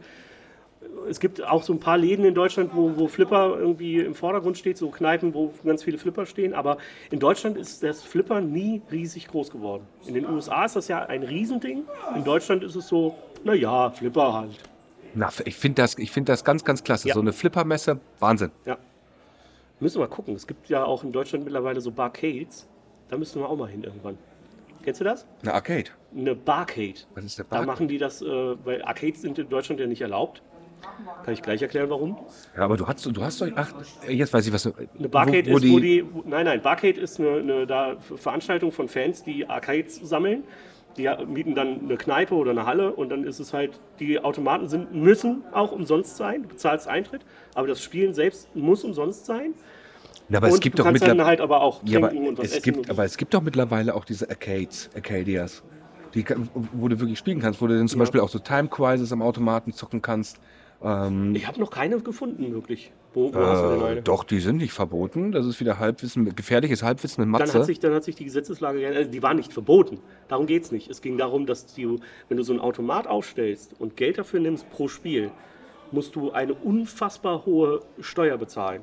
es gibt auch so ein paar Läden in Deutschland, wo, wo Flipper irgendwie im Vordergrund steht, so Kneipen, wo ganz viele Flipper stehen. Aber in Deutschland ist das Flipper nie riesig groß geworden. In den U S A ist das ja ein Riesending. In Deutschland ist es so, naja, Flipper halt. Na, ich finde das, ich find das ganz, ganz klasse. Ja. So eine Flippermesse, Wahnsinn. Ja. Müssen wir mal gucken. Es gibt ja auch in Deutschland mittlerweile so Barcades. Da müssen wir auch mal hin irgendwann. Kennst du das? Eine Arcade. Eine Barcade. Was ist der Da Barcade? machen die das, äh, weil Arcades sind in Deutschland ja nicht erlaubt. Kann ich gleich erklären, warum. Ja, aber du hast, du hast doch, ach, jetzt weiß ich was. Eine Barcade wo, wo ist, wo die, wo, nein, nein, Barcade ist eine, eine da Veranstaltung von Fans, die Arcades sammeln. Die mieten dann eine Kneipe oder eine Halle und dann ist es halt, die Automaten sind, müssen auch umsonst sein. Du bezahlst Eintritt, aber das Spielen selbst muss umsonst sein. Ja, aber und es gibt du doch kannst dann mittlerweile. halt aber auch Ja, trinken aber und was es essen. gibt, und aber es gibt doch mittlerweile auch diese Arcades, Arcadias, die, kann- wo du wirklich spielen kannst, wo du dann zum Ja. Beispiel auch so Time Crisis am Automaten zocken kannst. Ähm, ich habe noch keine gefunden, wirklich. Wo, wo hast du denn äh, eine? doch, die sind nicht verboten. Das ist wieder Halbwissen, gefährliches Halbwissen mit Dann Matze. hat, sich, dann hat sich die Gesetzeslage geändert. Also die war nicht verboten. Darum geht es nicht. Es ging darum, dass du, wenn du so einen Automat aufstellst und Geld dafür nimmst pro Spiel, musst du eine unfassbar hohe Steuer bezahlen.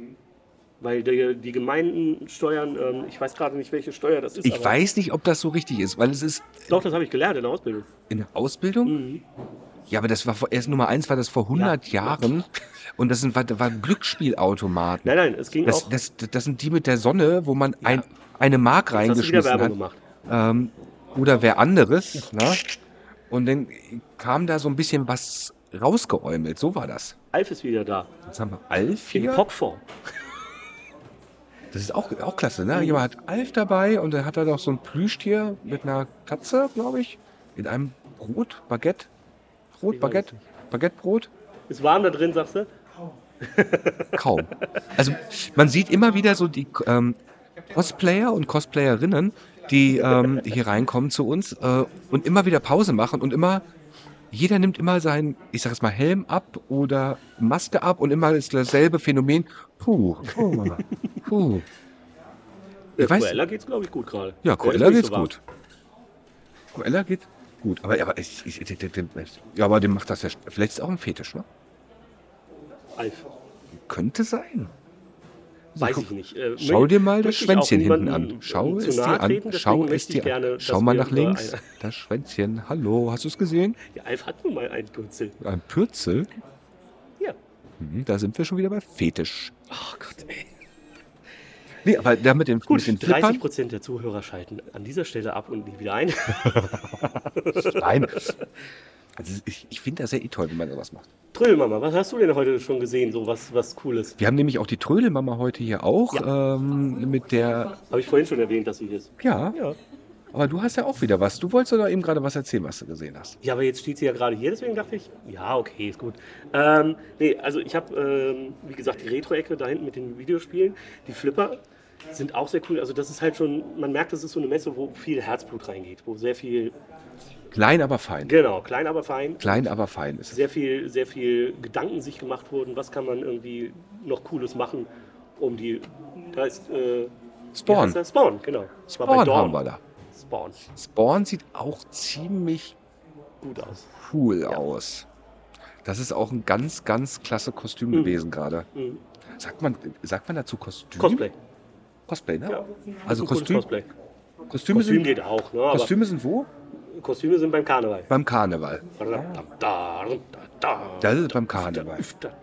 Weil die, die Gemeinden steuern, ähm, ich weiß gerade nicht, welche Steuer das ist. Ich aber weiß nicht, ob das so richtig ist, weil es ist Doch, das habe ich gelernt in der Ausbildung. in der Ausbildung. Mhm. Ja, aber das war vor, erst Nummer eins war das vor hundert Ja. Jahren und das sind war, waren Glücksspielautomaten. Nein, nein, es ging Das, auch. das, das sind die mit der Sonne, wo man ein, eine Mark Jetzt hast du wieder reingeschmissen Werbung hat. gemacht. Ähm, oder wer anderes. Ne? Und dann kam da so ein bisschen was rausgeäumelt. So war das. Alf ist wieder da. Jetzt haben wir Alf In hier. Pockform. Das ist auch, auch klasse. Ne? Jemand hat Alf dabei und dann hat er noch so ein Plüschtier mit einer Katze, glaube ich. In einem Brot, Baguette. Brot, Ich weiß Baguette. Baguettebrot. Ist warm da drin, sagst du? Kaum. Also man sieht immer wieder so die ähm, Cosplayer und Cosplayerinnen, die ähm, hier reinkommen zu uns äh, und immer wieder Pause machen und immer, jeder nimmt immer seinen, ich sag jetzt mal, Helm ab oder Maske ab und immer ist dasselbe Phänomen. Puh, puh, puh. Der Ich weiß- Cruella geht's, glaube ich, gut gerade. Ja, Der ist Cruella nicht geht's so warm. gut. Cruella geht gut, aber, aber ich, ich, ich, ich, ja, aber dem macht das ja, vielleicht ist es auch ein Fetisch, ne? Alf. Könnte sein. Weiß ich nicht. Äh, Schau mö- dir mal das möchte ich auch Schwänzchen hinten niemandem, an. Schau äh, zu es nahe dir an. treten, Schau deswegen es möchte ich dir gerne, an. dass Schau mal wir nach über links. eine- Das Schwänzchen. Hallo, hast du es gesehen? Ja, Alf hat nun mal einen Pürzel. Ein Pürzel. Ja. Mhm, da sind wir schon wieder bei Fetisch. Ach Gott, ey. Nee, aber da mit den, Gut, mit den dreißig Flippern. Prozent der Zuhörer schalten an dieser Stelle ab und nie wieder ein. Nein. Also ich ich finde das ja eh toll, wenn man sowas macht. Trödelmama, was hast du denn heute schon gesehen, so was, was Cooles? Wir haben nämlich auch die Trödelmama heute hier auch. Ähm, mit der. Habe ich vorhin schon erwähnt, dass sie hier ist. Ja, Ja. aber du hast ja auch wieder was. Du wolltest doch eben gerade was erzählen, was du gesehen hast. Ja, aber jetzt steht sie ja gerade hier, deswegen dachte ich, ja, okay, ist gut. Ähm, nee, also ich habe, ähm, wie gesagt, die Retro-Ecke da hinten mit den Videospielen. Die Flipper sind auch sehr cool. Also das ist halt schon, man merkt, das ist so eine Messe, wo viel Herzblut reingeht, wo sehr viel, Klein, aber fein. genau, klein, aber fein, Klein, aber fein ist es. sehr viel, sehr viel Gedanken sich gemacht wurden, was kann man irgendwie noch Cooles machen, um die, da ist, äh, wie Spawn. heißt das? Spawn, genau. Ich war bei Spawn Dawn. haben wir da. Spawn, Spawn sieht auch ziemlich gut aus. cool Ja. aus. Das ist auch ein ganz, ganz klasse Kostüm Mhm. gewesen gerade. Mhm. Sagt man, sagt man dazu Kostüm? Cosplay. Cosplay, ne? Ja. Also Ein cooles Kostüm, Cosplay. Kostüme, Kostüm sind, geht auch, ne? Aber Kostüme sind wo? Kostüme sind beim Karneval. Beim Karneval. Da, Das ist beim Karneval.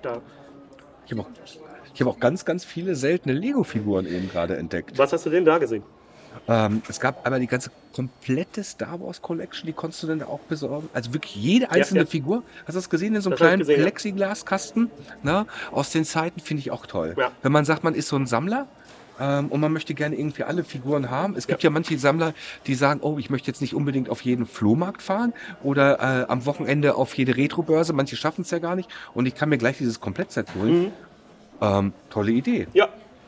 Ich habe auch, ich hab auch ganz, ganz viele seltene Lego-Figuren eben gerade entdeckt. Was hast du denn da gesehen? Ähm, es gab einmal die ganze komplette Star Wars Collection, die konntest du dann auch besorgen. Also wirklich jede einzelne ja. Figur. Hast du das gesehen in so einem Das hab ich kleinen gesehen, ja. Plexiglaskasten? Na, aus den Zeiten finde ich auch toll. Ja. Wenn man sagt, man ist so ein Sammler ähm, und man möchte gerne irgendwie alle Figuren haben. Es gibt ja. manche Sammler, die sagen, oh, ich möchte jetzt nicht unbedingt auf jeden Flohmarkt fahren oder äh, am Wochenende auf jede Retrobörse. Manche schaffen es ja gar nicht und ich kann mir gleich dieses Komplettset holen. Mhm. Ähm, tolle Idee. Ja,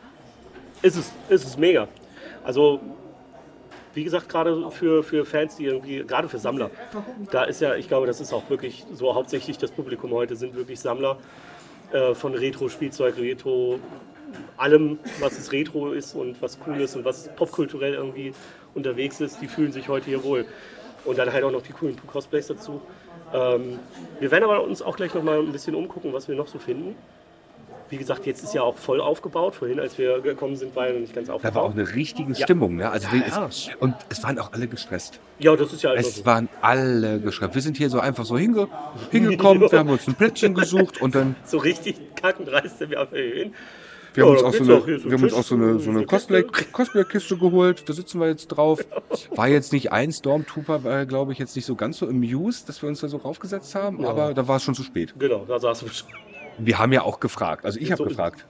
ist es, ist es mega. Also, wie gesagt, gerade für, für Fans, die irgendwie, gerade für Sammler, da ist ja, ich glaube, das ist auch wirklich so hauptsächlich das Publikum heute, sind wirklich Sammler äh, von Retro-Spielzeug, Retro, allem, was es Retro ist und was cool ist und was popkulturell irgendwie unterwegs ist, die fühlen sich heute hier wohl. Und dann halt auch noch die coolen Cosplays dazu. Ähm, wir werden aber uns auch gleich noch mal ein bisschen umgucken, was wir noch so finden. Wie gesagt, jetzt ist ja auch voll aufgebaut. Vorhin, als wir gekommen sind, war ja noch nicht ganz Da war auch aufgebaut. eine richtige Ja. Stimmung. Ne? Also die Ja, ist, und es waren auch alle gestresst. Ja, das ist ja immer Es so. waren alle gestresst. Wir sind hier so einfach so hinge hingekommen, wir haben uns ein Plätzchen gesucht und dann So richtig kackendreist sind wir einfach hier hin. wir haben Ja, uns da auch so geht's eine, auch hier so wir haben uns Tisch, auch so eine, so eine eine Cosplay, Kiste. Cosplay-Kiste geholt. Da sitzen wir jetzt drauf. War jetzt nicht ein Stormtrooper, war glaube ich jetzt nicht so ganz so amused, dass wir uns da so raufgesetzt haben, Ja. aber da war es schon zu spät. Genau, da saßen wir schon. Wir haben ja auch gefragt. Also ich habe So ist gefragt.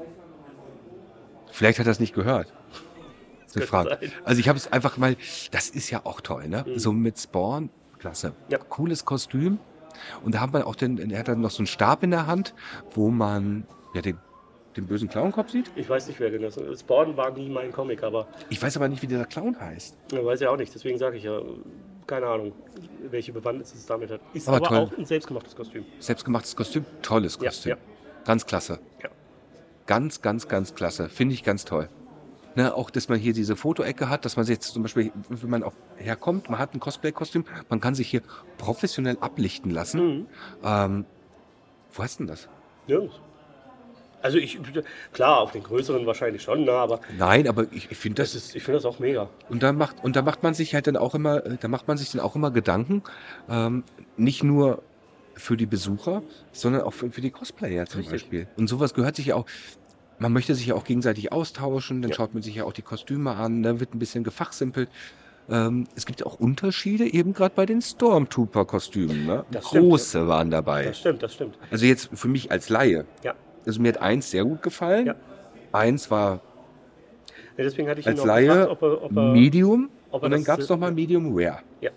Vielleicht hat er es nicht gehört. Gefragt. sein. Also ich habe es einfach mal, das ist ja auch toll, ne? So mit Spawn, klasse. Ja. Cooles Kostüm. Und da hat man auch den, er hat dann noch so einen Stab in der Hand, wo man ja den, den bösen Clownkopf sieht. Ich weiß nicht, wer genau ist. Spawn war nie mein Comic, aber Ich weiß aber nicht, wie dieser Clown heißt. ich weiß ja auch nicht. Deswegen sage ich ja, keine Ahnung, welche Bewandtnis es damit hat. Ist Aber aber, toll. auch ein selbstgemachtes Kostüm. Selbstgemachtes Kostüm, tolles Ja, Kostüm. ja. Ganz klasse. Ja. Ganz, ganz, ganz klasse. Finde ich ganz toll. Ne, auch, dass man hier diese Fotoecke hat, dass man sich jetzt zum Beispiel, wenn man auch herkommt, man hat ein Cosplay-Kostüm, man kann sich hier professionell ablichten lassen. Mhm. Ähm, wo hast du denn das? Nirgends. Also ich, klar, auf den größeren wahrscheinlich schon, na, aber Nein, aber ich, ich finde das das, ist, ich finde das auch mega. und da macht, und da macht man sich halt dann auch immer, äh, da macht man sich dann auch immer Gedanken, ähm, nicht nur für die Besucher, sondern auch für, für die Cosplayer zum Richtig. Beispiel. Und sowas gehört sich ja auch, man möchte sich ja auch gegenseitig austauschen, dann Ja. schaut man sich ja auch die Kostüme an, dann wird ein bisschen gefachsimpelt. Ähm, es gibt ja auch Unterschiede, eben gerade bei den Stormtrooper-Kostümen. Ne? Das stimmt, Große waren dabei. Das stimmt, das stimmt. Also jetzt für mich als Laie. Ja. Also mir hat eins sehr gut gefallen. Ja. Eins war Ja, deswegen hatte ich ihn als auch Laie gefragt, ob er, ob er Medium ob er und dann das, gab es äh, noch mal Medium Rare. Ja.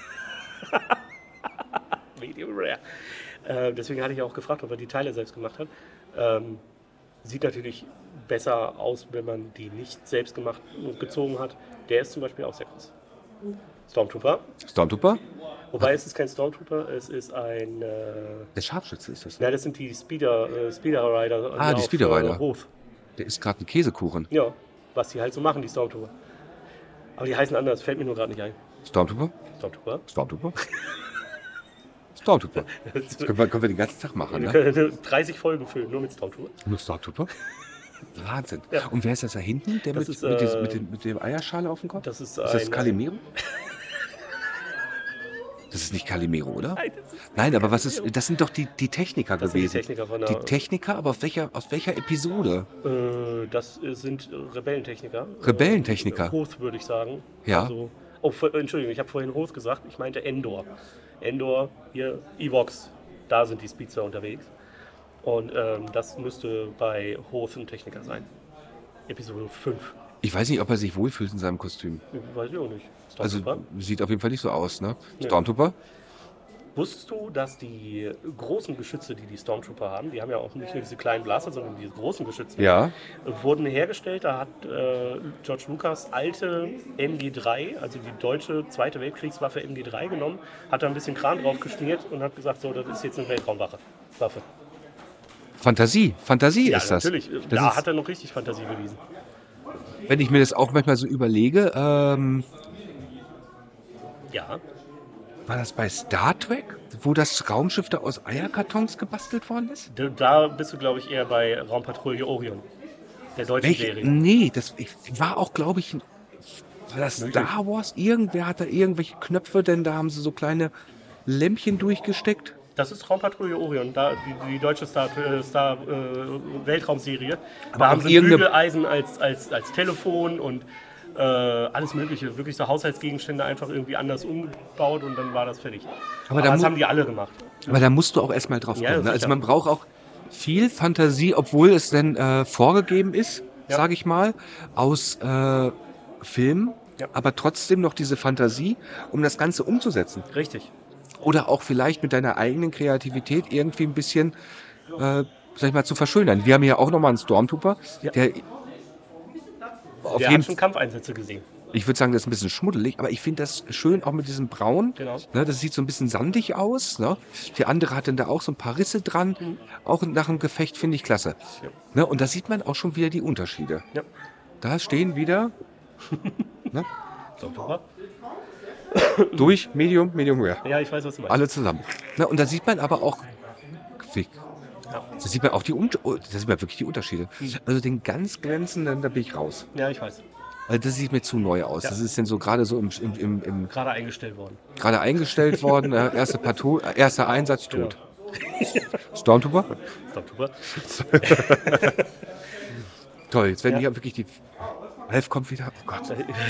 Medium Rare. Äh, deswegen hatte ich auch gefragt, ob er die Teile selbst gemacht hat. Ähm, sieht natürlich besser aus, wenn man die nicht selbst gemacht und gezogen hat. Der ist zum Beispiel auch sehr krass. Stormtrooper. Stormtrooper? Wobei es ist kein Stormtrooper, es ist ein. Äh, Der Scharfschütze ist das. na, das sind die Speeder, äh, Speeder Rider. Ah, die auf, Speeder Rider. Äh, Hof. Der ist gerade ein Käsekuchen. Ja, was die halt so machen, die Stormtrooper. Aber die heißen anders, fällt mir nur gerade nicht ein. Stormtrooper? Stormtrooper. Stormtrooper? Stormtrooper. Das können wir, können wir den ganzen Tag machen, Wir ne? können dreißig Folgen füllen, nur mit Stormtrooper. Nur Stormtrooper? Wahnsinn. Ja. Und wer ist das da hinten? Der Das mit, ist, mit, diesem- äh, mit, dem, mit dem Eierschale auf dem Kopf? Das ist ist das ein. Calimero? Das ist nicht Calimero, oder? Nein, das ist Nein, aber was ist, das sind doch die, die Techniker Das sind die gewesen. Techniker von Die der- Techniker, aber auf welcher, aus welcher Episode? Äh, das sind Rebellentechniker. Rebellentechniker. Äh, Hoth, würde ich sagen. Ja. Also, oh, vor- Entschuldigung, ich habe vorhin Hoth gesagt. Ich meinte Endor. Endor, hier, Evox. Da sind die Speedster unterwegs. Und ähm, das müsste bei Hoth ein Techniker sein. Episode fünf. Ich weiß nicht, ob er sich wohlfühlt in seinem Kostüm. Weiß ich auch nicht. Also Stormtrooper. sieht auf jeden Fall nicht so aus, ne? Nee. Stormtrooper? Wusstest du, dass die großen Geschütze, die die Stormtrooper haben, die haben ja auch nicht nur diese kleinen Blaster, sondern diese großen Geschütze, Ja. wurden hergestellt. Da hat äh, George Lucas alte M G drei, also die deutsche Zweite Weltkriegswaffe M G drei genommen, hat da ein bisschen Kran drauf geschmiert und hat gesagt, so, das ist jetzt eine Weltraumwaffe. Waffe. Fantasie, Fantasie Ja, ist das. natürlich. das Da ist, hat er noch richtig Fantasie bewiesen. wenn ich mir das auch manchmal so überlege, ähm, Ja, war das bei Star Trek, wo das Raumschiff da aus Eierkartons gebastelt worden ist? da- da bist du, glaube ich, eher bei Raumpatrouille Orion, der deutschen Welche? Serie. Nee, das ich, war auch, glaube ich, ein- war das Star Wars? Irgendwer hat da irgendwelche Knöpfe, denn da haben sie so kleine Lämpchen durchgesteckt. Das ist Raumpatrouille Orion, da, die, die deutsche Star, äh, Star äh, Weltraumserie. Aber Da haben auch sie irgendeine- Bügeleisen als, als, als Telefon und äh, alles Mögliche. Wirklich so Haushaltsgegenstände einfach irgendwie anders umgebaut und dann war das fertig. Aber Aber, da das mu- haben die alle gemacht. Aber da musst du auch erstmal drauf Ja, kommen. Ne? Also sicher. man braucht auch viel Fantasie, obwohl es denn äh, vorgegeben ist, Ja. sage ich mal, aus äh, Filmen, Ja. aber trotzdem noch diese Fantasie, um das Ganze umzusetzen. Richtig. Oder auch vielleicht mit deiner eigenen Kreativität irgendwie ein bisschen, äh, sag ich mal, zu verschönern. Wir haben hier auch nochmal einen Stormtrooper, Ja. der auf Der jeden hat schon Kampfeinsätze gesehen. ich würde sagen, das ist ein bisschen schmuddelig, aber ich finde das schön, auch mit diesem Braun. Genau. Ne, das sieht so ein bisschen sandig aus. Ne? Der andere hat dann da auch so ein paar Risse dran. Auch nach dem Gefecht finde ich klasse. Ja. Ne, und da sieht man auch schon wieder die Unterschiede. Ja. Da stehen wieder ne, Stormtrooper. durch Medium, Medium Rare. Ja, ich weiß, was du meinst. Alle zusammen. Ne, und da sieht man aber auch, wie- Ja. da sieht man auch die, Unter- oh, da sieht man wirklich die Unterschiede. Also den ganz glänzenden, da bin ich raus. Ja, ich weiß. Also das sieht mir zu neu aus. Ja. Das ist denn so gerade so im, im, im, im Gerade eingestellt worden. gerade eingestellt worden, äh, erste Partout, äh, erster Einsatz, Genau. tot. Stormtrooper? Stormtrooper. Toll, jetzt werden Ja. hier wirklich die... Alf kommt wieder, oh Gott.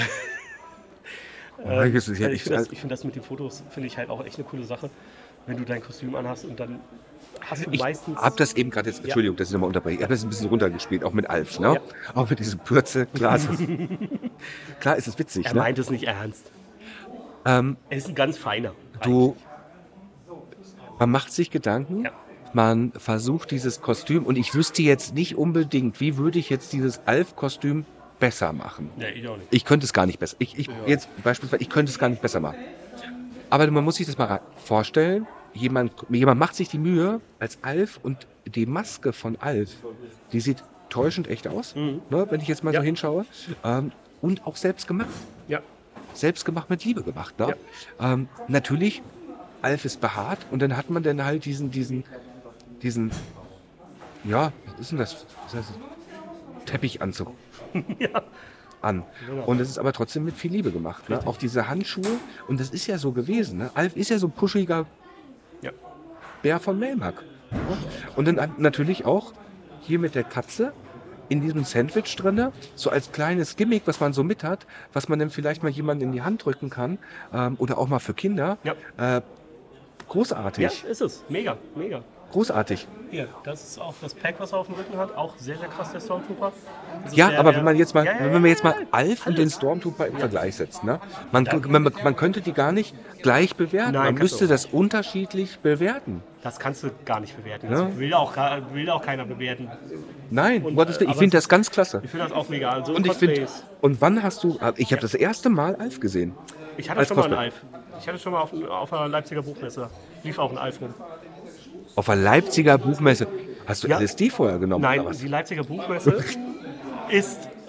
Ähm, mein Gott, das ist ja ich echt- finde das, ich find das mit den Fotos, finde ich halt auch echt eine coole Sache. Wenn du dein Kostüm anhast und dann hast du Ich meistens... habe das eben gerade jetzt, Entschuldigung, dass ich nochmal unterbreche, ich habe das ein bisschen runtergespielt, auch mit Alf, ne? Ja. Auch mit diesem Pürze, klar ist es, klar ist es witzig, Er ne? meint es nicht ernst. Ähm, Er ist ein ganz feiner. du, man macht sich Gedanken, Ja. man versucht dieses Kostüm und ich wüsste jetzt nicht unbedingt, wie würde ich jetzt dieses Alf-Kostüm besser machen. Nee, ich auch nicht. Ich könnte es gar nicht besser. Ich, ich, jetzt beispielsweise, ich könnte es gar nicht besser machen. Aber man muss sich das mal ra- vorstellen. Jemand, jemand macht sich die Mühe als Alf und die Maske von Alf, die sieht täuschend echt aus, ne, wenn ich jetzt mal Ja. so hinschaue. Ähm, und auch selbst gemacht. Ja. Selbst gemacht, mit Liebe gemacht. Ne? Ähm, natürlich, Alf ist behaart und dann hat man dann halt diesen, diesen, diesen, ja, was ist denn das? Was heißt das? Teppichanzug an. Und es ist aber trotzdem mit viel Liebe gemacht. Ne? Auch diese Handschuhe. Und das ist ja so gewesen. Ne? Alf ist ja so ein puschiger Ja. Bär von Melmac. Ne? Und dann natürlich auch hier mit der Katze in diesem Sandwich drin, so als kleines Gimmick, was man so mit hat, was man dann vielleicht mal jemandem in die Hand drücken kann ähm, oder auch mal für Kinder. Ja. Äh, großartig. Ja, ist es. Mega, mega. Großartig. Hier, das ist auch das Pack, was er auf dem Rücken hat. Auch sehr, sehr krass, der Stormtrooper. Das ist Ja, der- aber der- wenn man jetzt mal, Ja, ja, wenn man jetzt mal ja, Alf und den alles. Stormtrooper im Vergleich setzt, ne? Man, man, man könnte die gar nicht gleich bewerten. Nein, man kannst müsste du auch das unterschiedlich bewerten. Das kannst du gar nicht bewerten. Ja. Das will auch, gar- will auch keiner bewerten. Nein, Und, um Gottes äh, Willen, ich aber finde es das ganz klasse. Ich finde das auch mega. Also Und ich finde, Cosplays. und wann hast du, ich habe das erste Mal Alf gesehen. Ich hatte als schon mal einen Cosplay. Alf. Ich hatte schon mal auf, auf einer Leipziger Buchmesse. Lief auch ein Alf rum. Auf der Leipziger Buchmesse. Hast du Ja. L S D vorher genommen? Nein, oder was? die Leipziger Buchmesse ist, äh,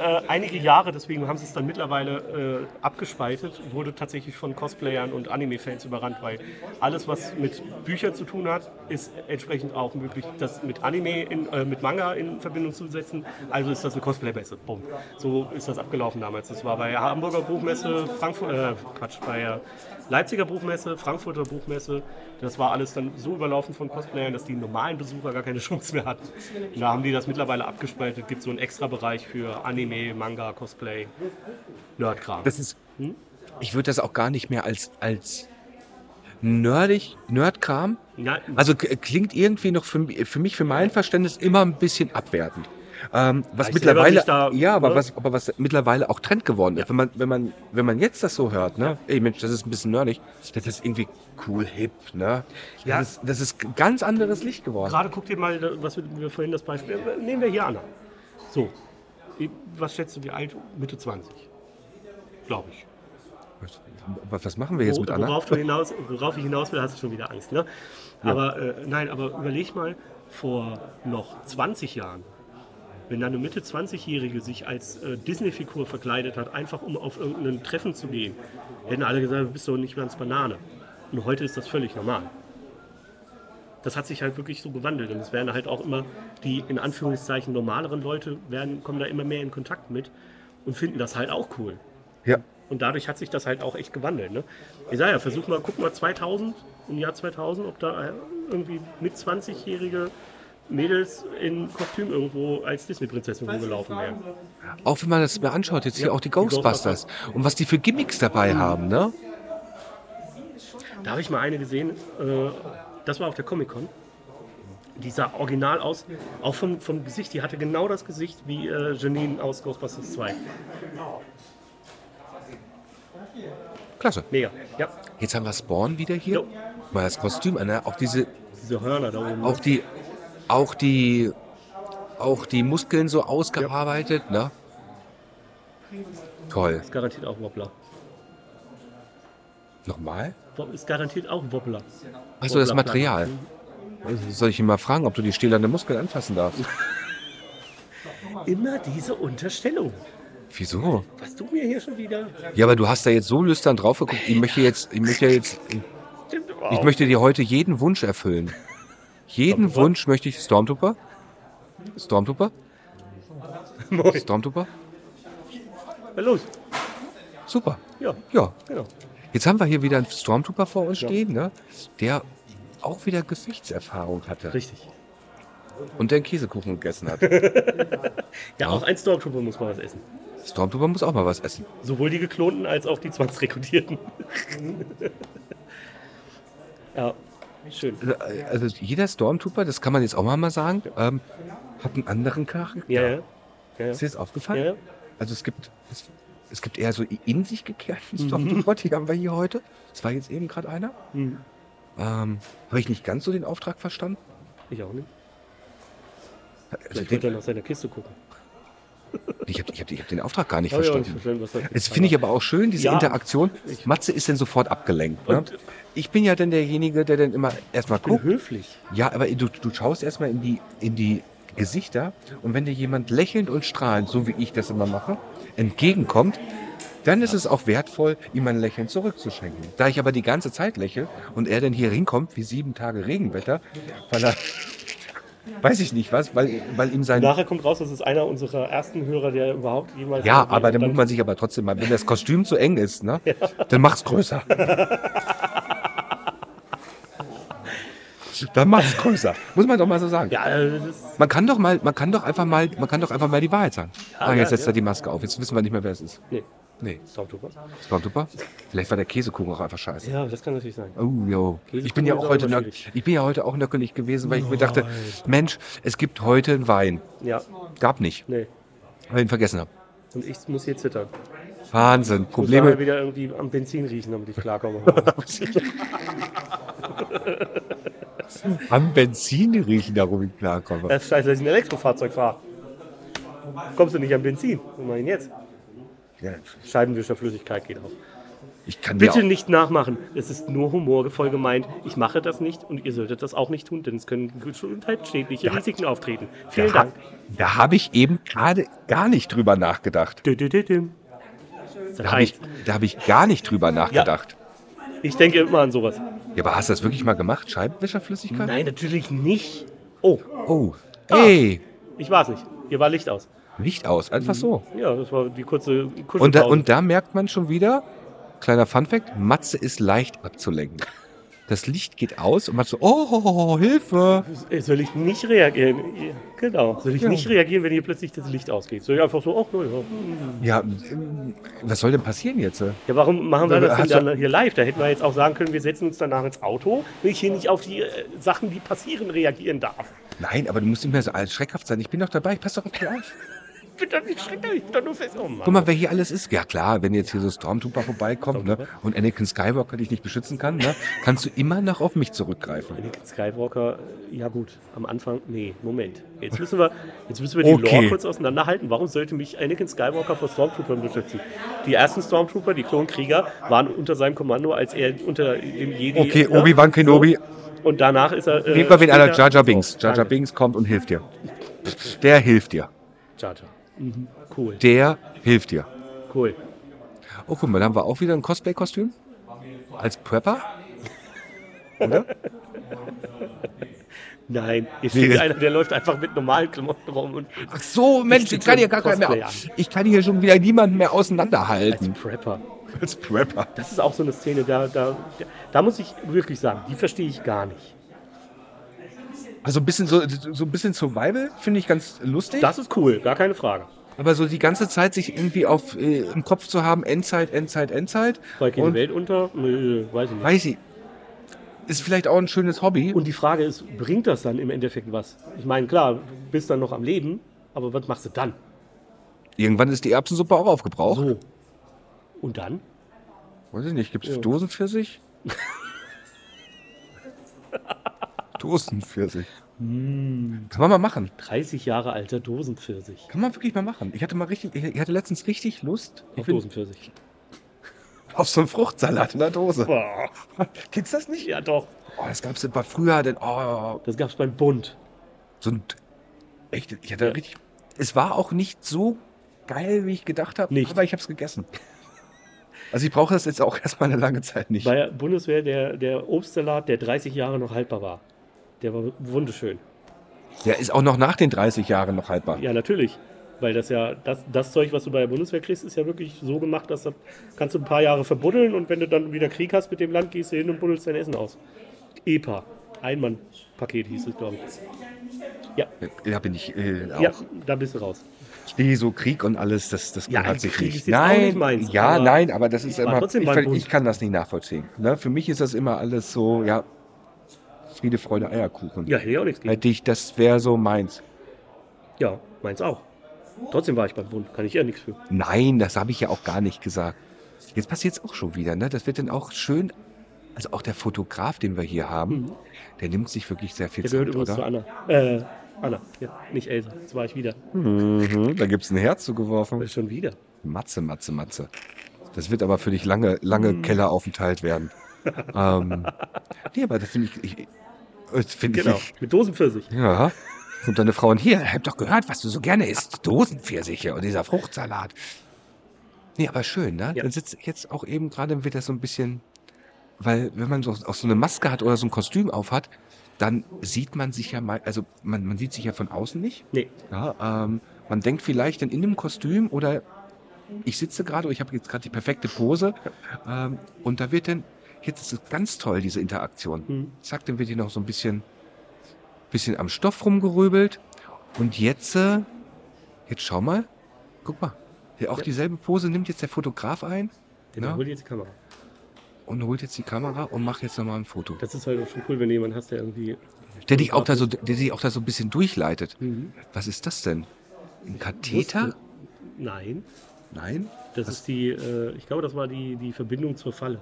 äh, einige Jahre, deswegen haben sie es dann mittlerweile äh, abgespaltet, wurde tatsächlich von Cosplayern und Anime-Fans überrannt, weil alles, was mit Büchern zu tun hat, ist entsprechend auch möglich, das mit Anime, in, äh, mit Manga in Verbindung zu setzen. Also ist das eine Cosplay-Messe. Bumm. So ist das abgelaufen damals. Das war bei der Hamburger Buchmesse, Frankfurt, äh, Quatsch, bei der Leipziger Buchmesse, Frankfurter Buchmesse. Das war alles dann so überlaufen von Cosplayern, dass die normalen Besucher gar keine Chance mehr hatten. Und da haben die das mittlerweile abgespaltet. Es gibt so einen extra Bereich für Anime, Manga, Cosplay, Nerdkram. Das ist, ich würde das auch gar nicht mehr als, als nerdig, Nerdkram. Ja, Also k- klingt irgendwie noch für, mi- für mich, für mein Verständnis, immer ein bisschen abwertend. Ähm, was ich selber mittlerweile, nicht da, ja, aber ne? was, aber was mittlerweile auch Trend geworden ist. Wenn man, wenn man, wenn man jetzt das so hört, ne, ey Mensch, das ist ein bisschen nerdig, das ist irgendwie cool, hip, ne? Das, Ja. ist, das ist ein ganz anderes Licht geworden. Gerade guck dir mal, was wir, wir vorhin das Beispiel, nehmen wir hier Anna. So, was schätzt du, wie alt? Mitte zwanzig, glaube ich. Was, was machen wir jetzt Wo, mit Anna? worauf, du hinaus, worauf ich hinaus will, hast du schon wieder Angst. Ne? Aber äh, nein, aber überleg mal, vor noch zwanzig Jahren, wenn eine Mitte zwanzig-Jährige sich als äh, Disney-Figur verkleidet hat, einfach um auf irgendein Treffen zu gehen, hätten alle gesagt, du bist doch nicht ganz Banane. Und heute ist das völlig normal. Das hat sich halt wirklich so gewandelt. Und es werden halt auch immer die, in Anführungszeichen, normaleren Leute, werden, kommen da immer mehr in Kontakt mit und finden das halt auch cool. Ja. Und dadurch hat sich das halt auch echt gewandelt. Ne? Ich sage ja, versuch mal, guck mal zweitausend, im Jahr zweitausend, ob da irgendwie mit zwanzig-jährige Mädels in Kostüm irgendwo als Disney-Prinzessin rumgelaufen wären. Auch wenn man das mir anschaut, jetzt hier Ja, auch die die Ghostbusters. Und was die für Gimmicks dabei haben, ne? Da habe ich mal eine gesehen, äh, das war auf der Comic-Con. Die sah original aus, auch vom, vom Gesicht, die hatte genau das Gesicht wie äh, Janine aus Ghostbusters zwei. Klasse. Mega, ja. Jetzt haben wir Spawn wieder hier. Jo. Mal das Kostüm an, ne? Auch diese, Diese Hörner da oben. auch die, auch die, auch die Muskeln so ausgearbeitet, ne? Toll. Ist garantiert auch Wobbler. Nochmal? Wo- Ist garantiert auch Wobbler. Achso, das Wobbler- Material. Soll ich ihn mal fragen, ob du die stählerne Muskeln anfassen darfst? Immer diese Unterstellung. Wieso? Was du mir hier schon wieder... Ja, aber du hast da jetzt so lüstern drauf geguckt. Ich möchte jetzt, ich möchte jetzt, Stimmt ich überhaupt. möchte dir heute jeden Wunsch erfüllen. Jeden Stormtrooper? Wunsch möchte ich. Stormtrooper? Stormtrooper? Moin. Stormtrooper? Na los. Super. Ja, Ja. genau. Jetzt haben wir hier wieder einen Stormtrooper vor uns Ja. stehen, ne? Der auch wieder Gesichtserfahrung hatte Richtig. und der einen Käsekuchen gegessen hat. Ja, auch ein Stormtrooper muss mal was essen. Stormtrooper muss auch mal was essen. Sowohl die geklonten als auch die Zwangsrekrutierten. Ja, schön. Also jeder Stormtrooper, das kann man jetzt auch mal sagen, ähm, hat einen anderen Charakter. Ja, ja. ja, ja. Ist dir das aufgefallen? ja, ja. Also es gibt, es, es gibt eher so in sich gekehrten Stormtrooper, die haben wir hier heute. Das war jetzt eben gerade einer. Mhm. Ähm, Habe ich nicht ganz so den Auftrag verstanden? Ich auch nicht. Also Vielleicht den, wollte er nach seiner Kiste gucken. ich habe ich hab, ich hab den Auftrag gar nicht Hab ich auch nicht verstanden. verstanden, was das Jetzt finde ich aber auch schön, diese Ja. Interaktion. Matze ist dann sofort abgelenkt. Ne? Und- Ich bin ja dann derjenige, der dann immer erstmal Ich bin guckt. höflich. Ja, aber du, du schaust erstmal in die, in die Gesichter und wenn dir jemand lächelnd und strahlend, so wie ich das immer mache, entgegenkommt, dann ist es auch wertvoll, ihm ein Lächeln zurückzuschenken. Da ich aber die ganze Zeit lächle und er dann hier hinkommt wie sieben Tage Regenwetter, weil er, weiß ich nicht was, weil, weil ihm sein... Nachher kommt raus, das ist einer unserer ersten Hörer, der überhaupt jemals... Ja, aber dann muss man sich aber trotzdem mal, wenn das Kostüm zu eng ist, ne, dann mach's größer. Dann mach's größer. Muss man doch mal so sagen. Ja, äh, das, Man kann doch mal, man kann doch einfach mal, man kann doch einfach mal die Wahrheit sagen. ah, ja, jetzt setzt ja. er die Maske auf. Jetzt wissen wir nicht mehr, wer es ist. nee, Nee, Stormtrooper. Stormtrooper? Vielleicht war der Käsekuchen auch einfach scheiße. Ja, das kann natürlich sein. Oh, jo. Käsekuchen Ich bin ja ist auch auch heute, immer nöck- schwierig. ich bin ja heute auch nöckelig gewesen, weil ich mir dachte, Mensch, es gibt heute einen Wein. Ja, Gab nicht, nee. weil ich ihn vergessen habe. Und ich muss hier zittern. Wahnsinn. Ich muss Probleme. nachher wieder irgendwie am Benzin riechen, damit ich klarkomme. Am Benzin riechen, darum ich klarkomme. Das ist scheiße, dass ich ein Elektrofahrzeug fahre. Kommst du nicht am Benzin? Was mach ich denn jetzt? Ja. Scheibenwischerflüssigkeit geht auch. Ich kann dir Bitte auch, nicht nachmachen. Es ist nur humorvoll gemeint. Ich mache das nicht und ihr solltet das auch nicht tun, denn es können gesundheitsschädliche Risiken auftreten. Vielen da, Dank. da habe ich eben gerade gar nicht drüber nachgedacht. Dü, dü, dü, dü. Da habe ich, da hab ich gar nicht drüber nachgedacht. Ich denke immer an sowas. Ja, aber hast du das wirklich mal gemacht? Scheibenwischerflüssigkeit? Nein, natürlich nicht. Oh, Oh, ey, ich war es nicht. Hier war Licht aus. Licht aus, einfach so. Ja, das war die kurze Kuschelpause. Und da, und da merkt man schon wieder, kleiner Funfact, Matze ist leicht abzulenken. Das Licht geht aus und man so, oh, Hilfe. Soll ich nicht reagieren? Genau. Soll ich Ja. nicht reagieren, wenn hier plötzlich das Licht ausgeht? Soll ich einfach so, oh, ja. Ja, ähm, was soll denn passieren jetzt? Ja, warum machen wir Aber das denn hast du- dann hier live? Da hätten wir jetzt auch sagen können, wir setzen uns danach ins Auto, wenn ich hier nicht auf die äh, Sachen, die passieren, reagieren darf. Nein, aber du musst nicht mehr so schreckhaft sein. Ich bin doch dabei, pass doch auf mich auf. Ich bin doch nicht schrecklich, ich bin doch nur fest. Oh Mann. Guck mal, wer hier alles ist. Ja klar, wenn jetzt hier so Stormtrooper vorbeikommt ne, und Anakin Skywalker dich nicht beschützen kann, ne, kannst du immer noch auf mich zurückgreifen. Anakin Skywalker, ja gut, am Anfang, nee, Moment. Jetzt müssen wir, jetzt müssen wir die Okay. Lore kurz auseinanderhalten. Warum sollte mich Anakin Skywalker vor Stormtroopern beschützen? Die ersten Stormtrooper, die Klonkrieger, waren unter seinem Kommando, als er unter dem Jedi... Okay, ne, Obi-Wan Kenobi. So. Und danach ist er... Äh, Nehmen wir wen einer, später- Jar Jar Binks. So, Jar Jar danke. Binks kommt und hilft dir. Der hilft dir. Jar Jar. Mhm. Cool, Der hilft dir. cool. Oh, guck mal, da haben wir auch wieder ein Cosplay-Kostüm. Als Prepper. Oder? Nein, hier Nee. steht einer, der läuft einfach mit normalen Klamotten rum und Ach so, Mensch, Ich ich kann hier gar bin keinen so mehr. ein Ich kann hier schon wieder niemanden mehr als auseinanderhalten. Prepper. Als Prepper. Das ist auch so eine Szene, da, da, da muss ich wirklich sagen, die verstehe ich gar nicht. Also ein bisschen so, so ein bisschen Survival finde ich ganz lustig. Das ist cool, gar keine Frage. Aber so die ganze Zeit sich irgendwie auf äh, im Kopf zu haben, Endzeit, Endzeit, Endzeit. Weil geht die Und Welt unter? Nö, weiß ich nicht. weiß ich, ist vielleicht auch ein schönes Hobby. Und die Frage ist, bringt das dann im Endeffekt was? Ich meine, klar, du bist dann noch am Leben, aber was machst du dann? Irgendwann ist die Erbsensuppe auch aufgebraucht. So. Und dann? Weiß ich nicht, gibt es Ja. Dosenpfirsich? Dosenpfirsich. Kann man mal machen. dreißig Jahre alter Dosenpfirsich. Kann man wirklich mal machen. Ich hatte mal richtig, ich hatte letztens richtig Lust Auf ich bin, Dosenpfirsich. auf so einen Fruchtsalat in der Dose. Boah. Kennst du das nicht? Ja doch, Oh, das gab es bei früher, denn, oh, das gab's beim Bund. so ein, echt, ich hatte Ja. richtig, es war auch nicht so geil, wie ich gedacht habe, Nicht. aber ich habe es gegessen. Also ich brauche das jetzt auch erstmal eine lange Zeit nicht. Bei der Bundeswehr der, der Obstsalat, der dreißig Jahre noch haltbar war. Der war wunderschön. Der ist auch noch nach den dreißig Jahren noch haltbar. Ja, natürlich. Weil das ja, das, das Zeug, was du bei der Bundeswehr kriegst, ist ja wirklich so gemacht, dass das kannst du ein paar Jahre verbuddeln und wenn du dann wieder Krieg hast mit dem Land, gehst du hin und buddelst dein Essen aus. E P A. Einmann-Paket hieß es, glaube ich. Ja, Da bin ich äh, auch. ja, da bist du raus. Nee, so Krieg und alles, das, das Ja, gehört sich Krieg nicht. ist jetzt auch Nein, nicht meins, ja, aber nein, aber das ist war immer, trotzdem ich, beim ver- Bund. ich kann das nicht nachvollziehen. Ne? Für mich ist das immer alles so, ja, Friede, Freude, Eierkuchen. Ja, hätte ich auch nichts gegen. Hätte ich, das wäre so meins. Ja, meins auch. Trotzdem war ich beim Bund, kann ich ja nichts für. Nein, das habe ich ja auch gar nicht gesagt. Jetzt passiert es auch schon wieder, ne? Das wird dann auch schön, also auch der Fotograf, den wir hier haben, der nimmt sich wirklich sehr viel Mhm. Der gehört Zeit, übrigens zu oder? Anna. Äh, Anna, ja, nicht Elsa. Jetzt war ich wieder. Mhm, da gibt es ein Herz zugeworfen. Schon wieder. Matze, Matze, Matze. Das wird aber für dich lange, lange Kelleraufenthalt werden. ähm, nee, aber das finde ich, ich das finde Genau. ich, Mit Dosenpfirsich. ja. Und deine Frau, und hier, ich hab doch gehört, was du so gerne isst. Dosenpfirsiche und dieser Fruchtsalat. Nee, aber schön, ne? Ja. Dann sitze ich jetzt auch eben gerade wieder so ein bisschen, weil wenn man so, auch so eine Maske hat oder so ein Kostüm aufhat, dann sieht man sich ja mal, also man, man sieht sich ja von außen nicht. Nee. Ja, ähm, man denkt vielleicht dann in dem Kostüm oder ich sitze gerade, ich habe jetzt gerade die perfekte Pose ähm, und da wird dann, jetzt ist es ganz toll, diese Interaktion. Mhm. Zack, dann wird hier noch so ein bisschen, bisschen am Stoff rumgerübelt und jetzt, äh, jetzt schau mal, guck mal, hier auch Ja. dieselbe Pose nimmt jetzt der Fotograf ein Genau, Ja. hol dir jetzt die Kamera. und holt jetzt die Kamera und macht jetzt nochmal ein Foto. Das ist halt auch schon cool, wenn du jemanden hast, der irgendwie. Der dich auch da so, der dich auch da so ein bisschen durchleitet. Mhm. Was ist das denn? Ein Katheter? Wusste- Nein, Nein? das ist die, äh, ich glaube, das war die, die Verbindung zur Falle.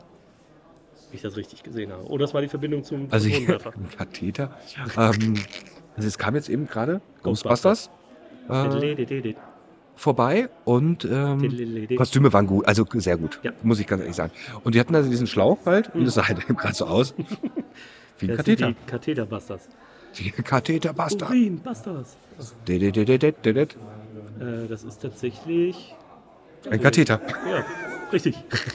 Wenn ich das richtig gesehen habe. Oder das war die Verbindung zum Also hier, Photonenwerfer. ein Katheter. Ähm, also es kam jetzt eben gerade Ghostbusters. Äh, Diddle-diddle-diddle. vorbei und ähm, Diddle-diddle-diddle. Kostüme waren gut, also sehr gut, Ja. muss ich ganz ehrlich sagen. Und die hatten also diesen Schlauch halt und das sah halt gerade so aus wie ein Das sind Katheter. die Katheterbusters. Die Katheterbuster. Urinbusters. Diddle-diddle-diddle-diddle. Äh, das ist tatsächlich... Ein Katheter. Ja, richtig.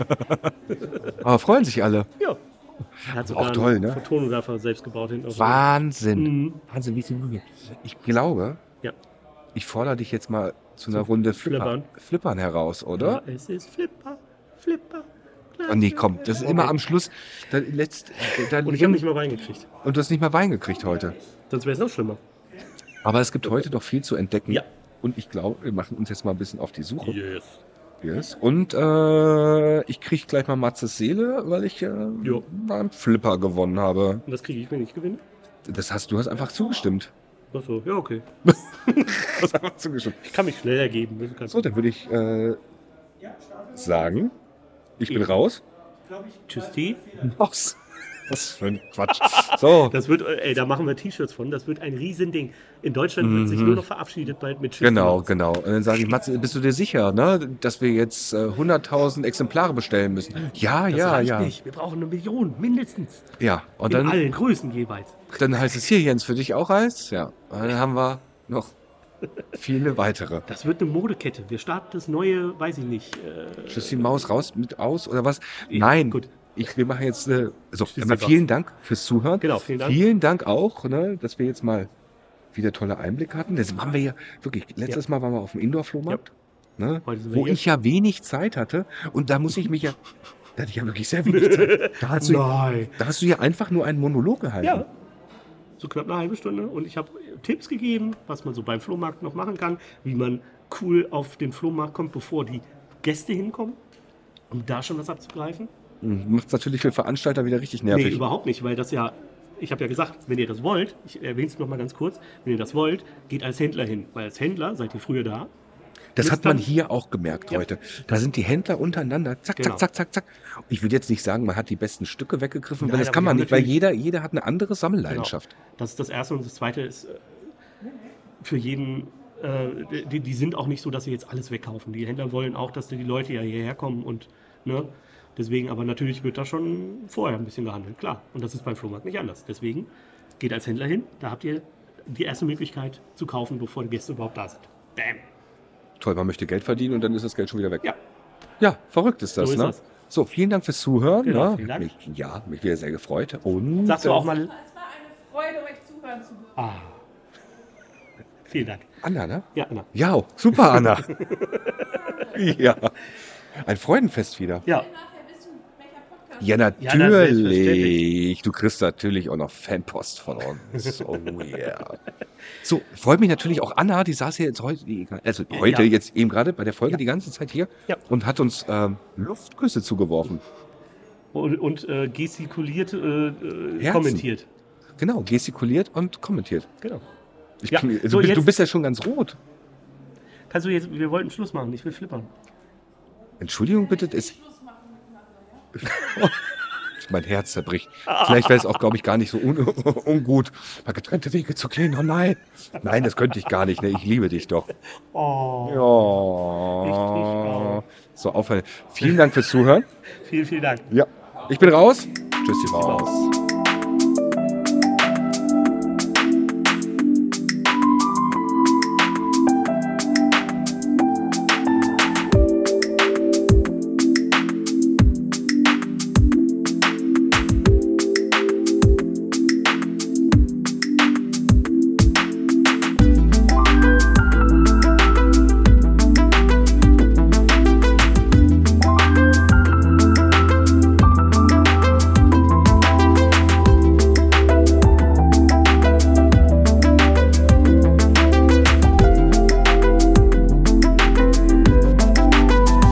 Aber freuen sich alle. Ja. Er hat sogar Auch toll, einen ne? Photonographer selbst gebaut hinten. auf- Wahnsinn. Mhm. Wahnsinn, wie viel Mühe. Ich glaube, Ja. ich fordere dich jetzt mal zu einer Runde Flipper, Flippern. Flippern heraus, oder? Ja, es ist Flipper, Flipper. Oh nee, komm, das ist immer Okay. am Schluss. Da, letzt, da, Und ich habe nicht mal Wein gekriegt. und du hast nicht mal Wein gekriegt heute. Sonst wäre es noch schlimmer. Aber es gibt heute noch viel zu entdecken. Ja. Und ich glaube, wir machen uns jetzt mal ein bisschen auf die Suche. Yes. Yes. Und äh, ich kriege gleich mal Matzes Seele, weil ich äh, Jo. beim Flipper gewonnen habe. Und das kriege ich, wenn ich gewinne? Das hast, du hast einfach zugestimmt. Achso, ja, okay. Du hast einfach zugestimmt. Ich kann mich schnell ergeben. Das ist kein So, dann würde ich äh, sagen, ich bin Ja. raus. Tschüss, T. Was? Was für ein Quatsch. So, Das wird, ey, da machen wir T-Shirts von. Das wird ein Riesending. In Deutschland wird sich nur noch verabschiedet bald mit Tschüss. genau, genau. Und dann sage ich, Matze, bist du dir sicher, ne, dass wir jetzt äh, hunderttausend Exemplare bestellen müssen? Ja, Das ja, reicht ja. nicht. Wir brauchen eine Million, mindestens. Ja, und In dann, allen Größen jeweils. dann heißt es hier, Jens, für dich auch Eis? Ja. Und dann haben wir noch viele weitere. Das wird eine Modekette. Wir starten das neue, weiß ich nicht. Äh, Tschüss, die Maus raus mit aus oder was? Ja, Nein, gut. Ich, wir machen jetzt eine. So, Tschüss, einmal die vielen Maus. Dank fürs Zuhören. Genau, vielen Dank. Vielen Dank auch, ne, dass wir jetzt mal wieder tolle Einblicke hatten. Das waren wir ja wirklich. Letztes Mal waren wir auf dem Indoor-Flohmarkt, ne, Heute sind wir wo hier. ich ja wenig Zeit hatte. Und da muss ich mich ja. Da hatte ich ja wirklich sehr wenig Zeit. Da hast, du, Nein. da hast du ja einfach nur einen Monolog gehalten. Ja. So knapp eine halbe Stunde. Und ich habe Tipps gegeben, was man so beim Flohmarkt noch machen kann, wie man cool auf den Flohmarkt kommt, bevor die Gäste hinkommen, um da schon was abzugreifen. Macht es natürlich für Veranstalter wieder richtig Nee, nervig. überhaupt nicht, weil das ja, ich habe ja gesagt, wenn ihr das wollt, ich erwähne es noch mal ganz kurz, wenn ihr das wollt, geht als Händler hin, weil als Händler seid ihr früher da. Das Bis hat man dann- hier auch gemerkt Ja. heute. Da sind die Händler untereinander, zack, Genau. zack, zack, zack, zack. Ich will jetzt nicht sagen, man hat die besten Stücke weggegriffen, weil Nein, das aber kann die man haben nicht, weil natürlich- jeder, jeder hat eine andere Sammelleidenschaft. Das ist das Erste. Und das Zweite ist, äh, für jeden, äh, die, die sind auch nicht so, dass sie jetzt alles wegkaufen. Die Händler wollen auch, dass die Leute ja hierher kommen und, ne, deswegen, aber natürlich wird da schon vorher ein bisschen gehandelt, klar. Und das ist beim Flohmarkt nicht anders. Deswegen geht als Händler hin, da habt ihr die erste Möglichkeit zu kaufen, bevor die Gäste überhaupt da sind. Bam. Toll, man möchte Geld verdienen und dann ist das Geld schon wieder weg. Ja. Ja, verrückt ist das, So ist ne? das. So, vielen Dank fürs Zuhören. Genau, ne? vielen Dank. Mich, ja, mich wieder sehr gefreut. Und, Sagst du auch mal, Es war eine Freude, euch zuhören zu dürfen. ah, vielen Dank. Anna, ne? Ja, Anna. Ja, super, Anna. ja. Ein Freudenfest wieder. Ja, Nachher wissen, welcher Podcast. Ja, Ja, das ist natürlich. selbstverständlich. Du kriegst natürlich auch noch Fanpost von uns. Oh yeah. So, freut mich natürlich auch Anna, die saß hier jetzt heute, die- also heute Ja. jetzt eben gerade bei der Folge Ja. die ganze Zeit hier Ja. und hat uns ähm, Luftküsse zugeworfen. und, und äh, gestikuliert, äh, äh, Herzen. kommentiert. Genau, gestikuliert und kommentiert. Genau. Ich, Ja, du, so bist, du jetzt- bist ja schon ganz rot. Kannst du jetzt, wir wollten Schluss machen, ich will flippern. Entschuldigung bitte, ist. Mein Herz zerbricht. Vielleicht wäre es auch, glaube ich, gar nicht so un ungut, mal getrennte Wege zu gehen. Oh nein. Nein, das könnte ich gar nicht. Ne? Ich liebe dich doch. Oh, Ja. Ich auch. So, aufhören. Vielen Dank fürs Zuhören. vielen, vielen Dank. Ja. Ich bin raus. Tschüssi raus.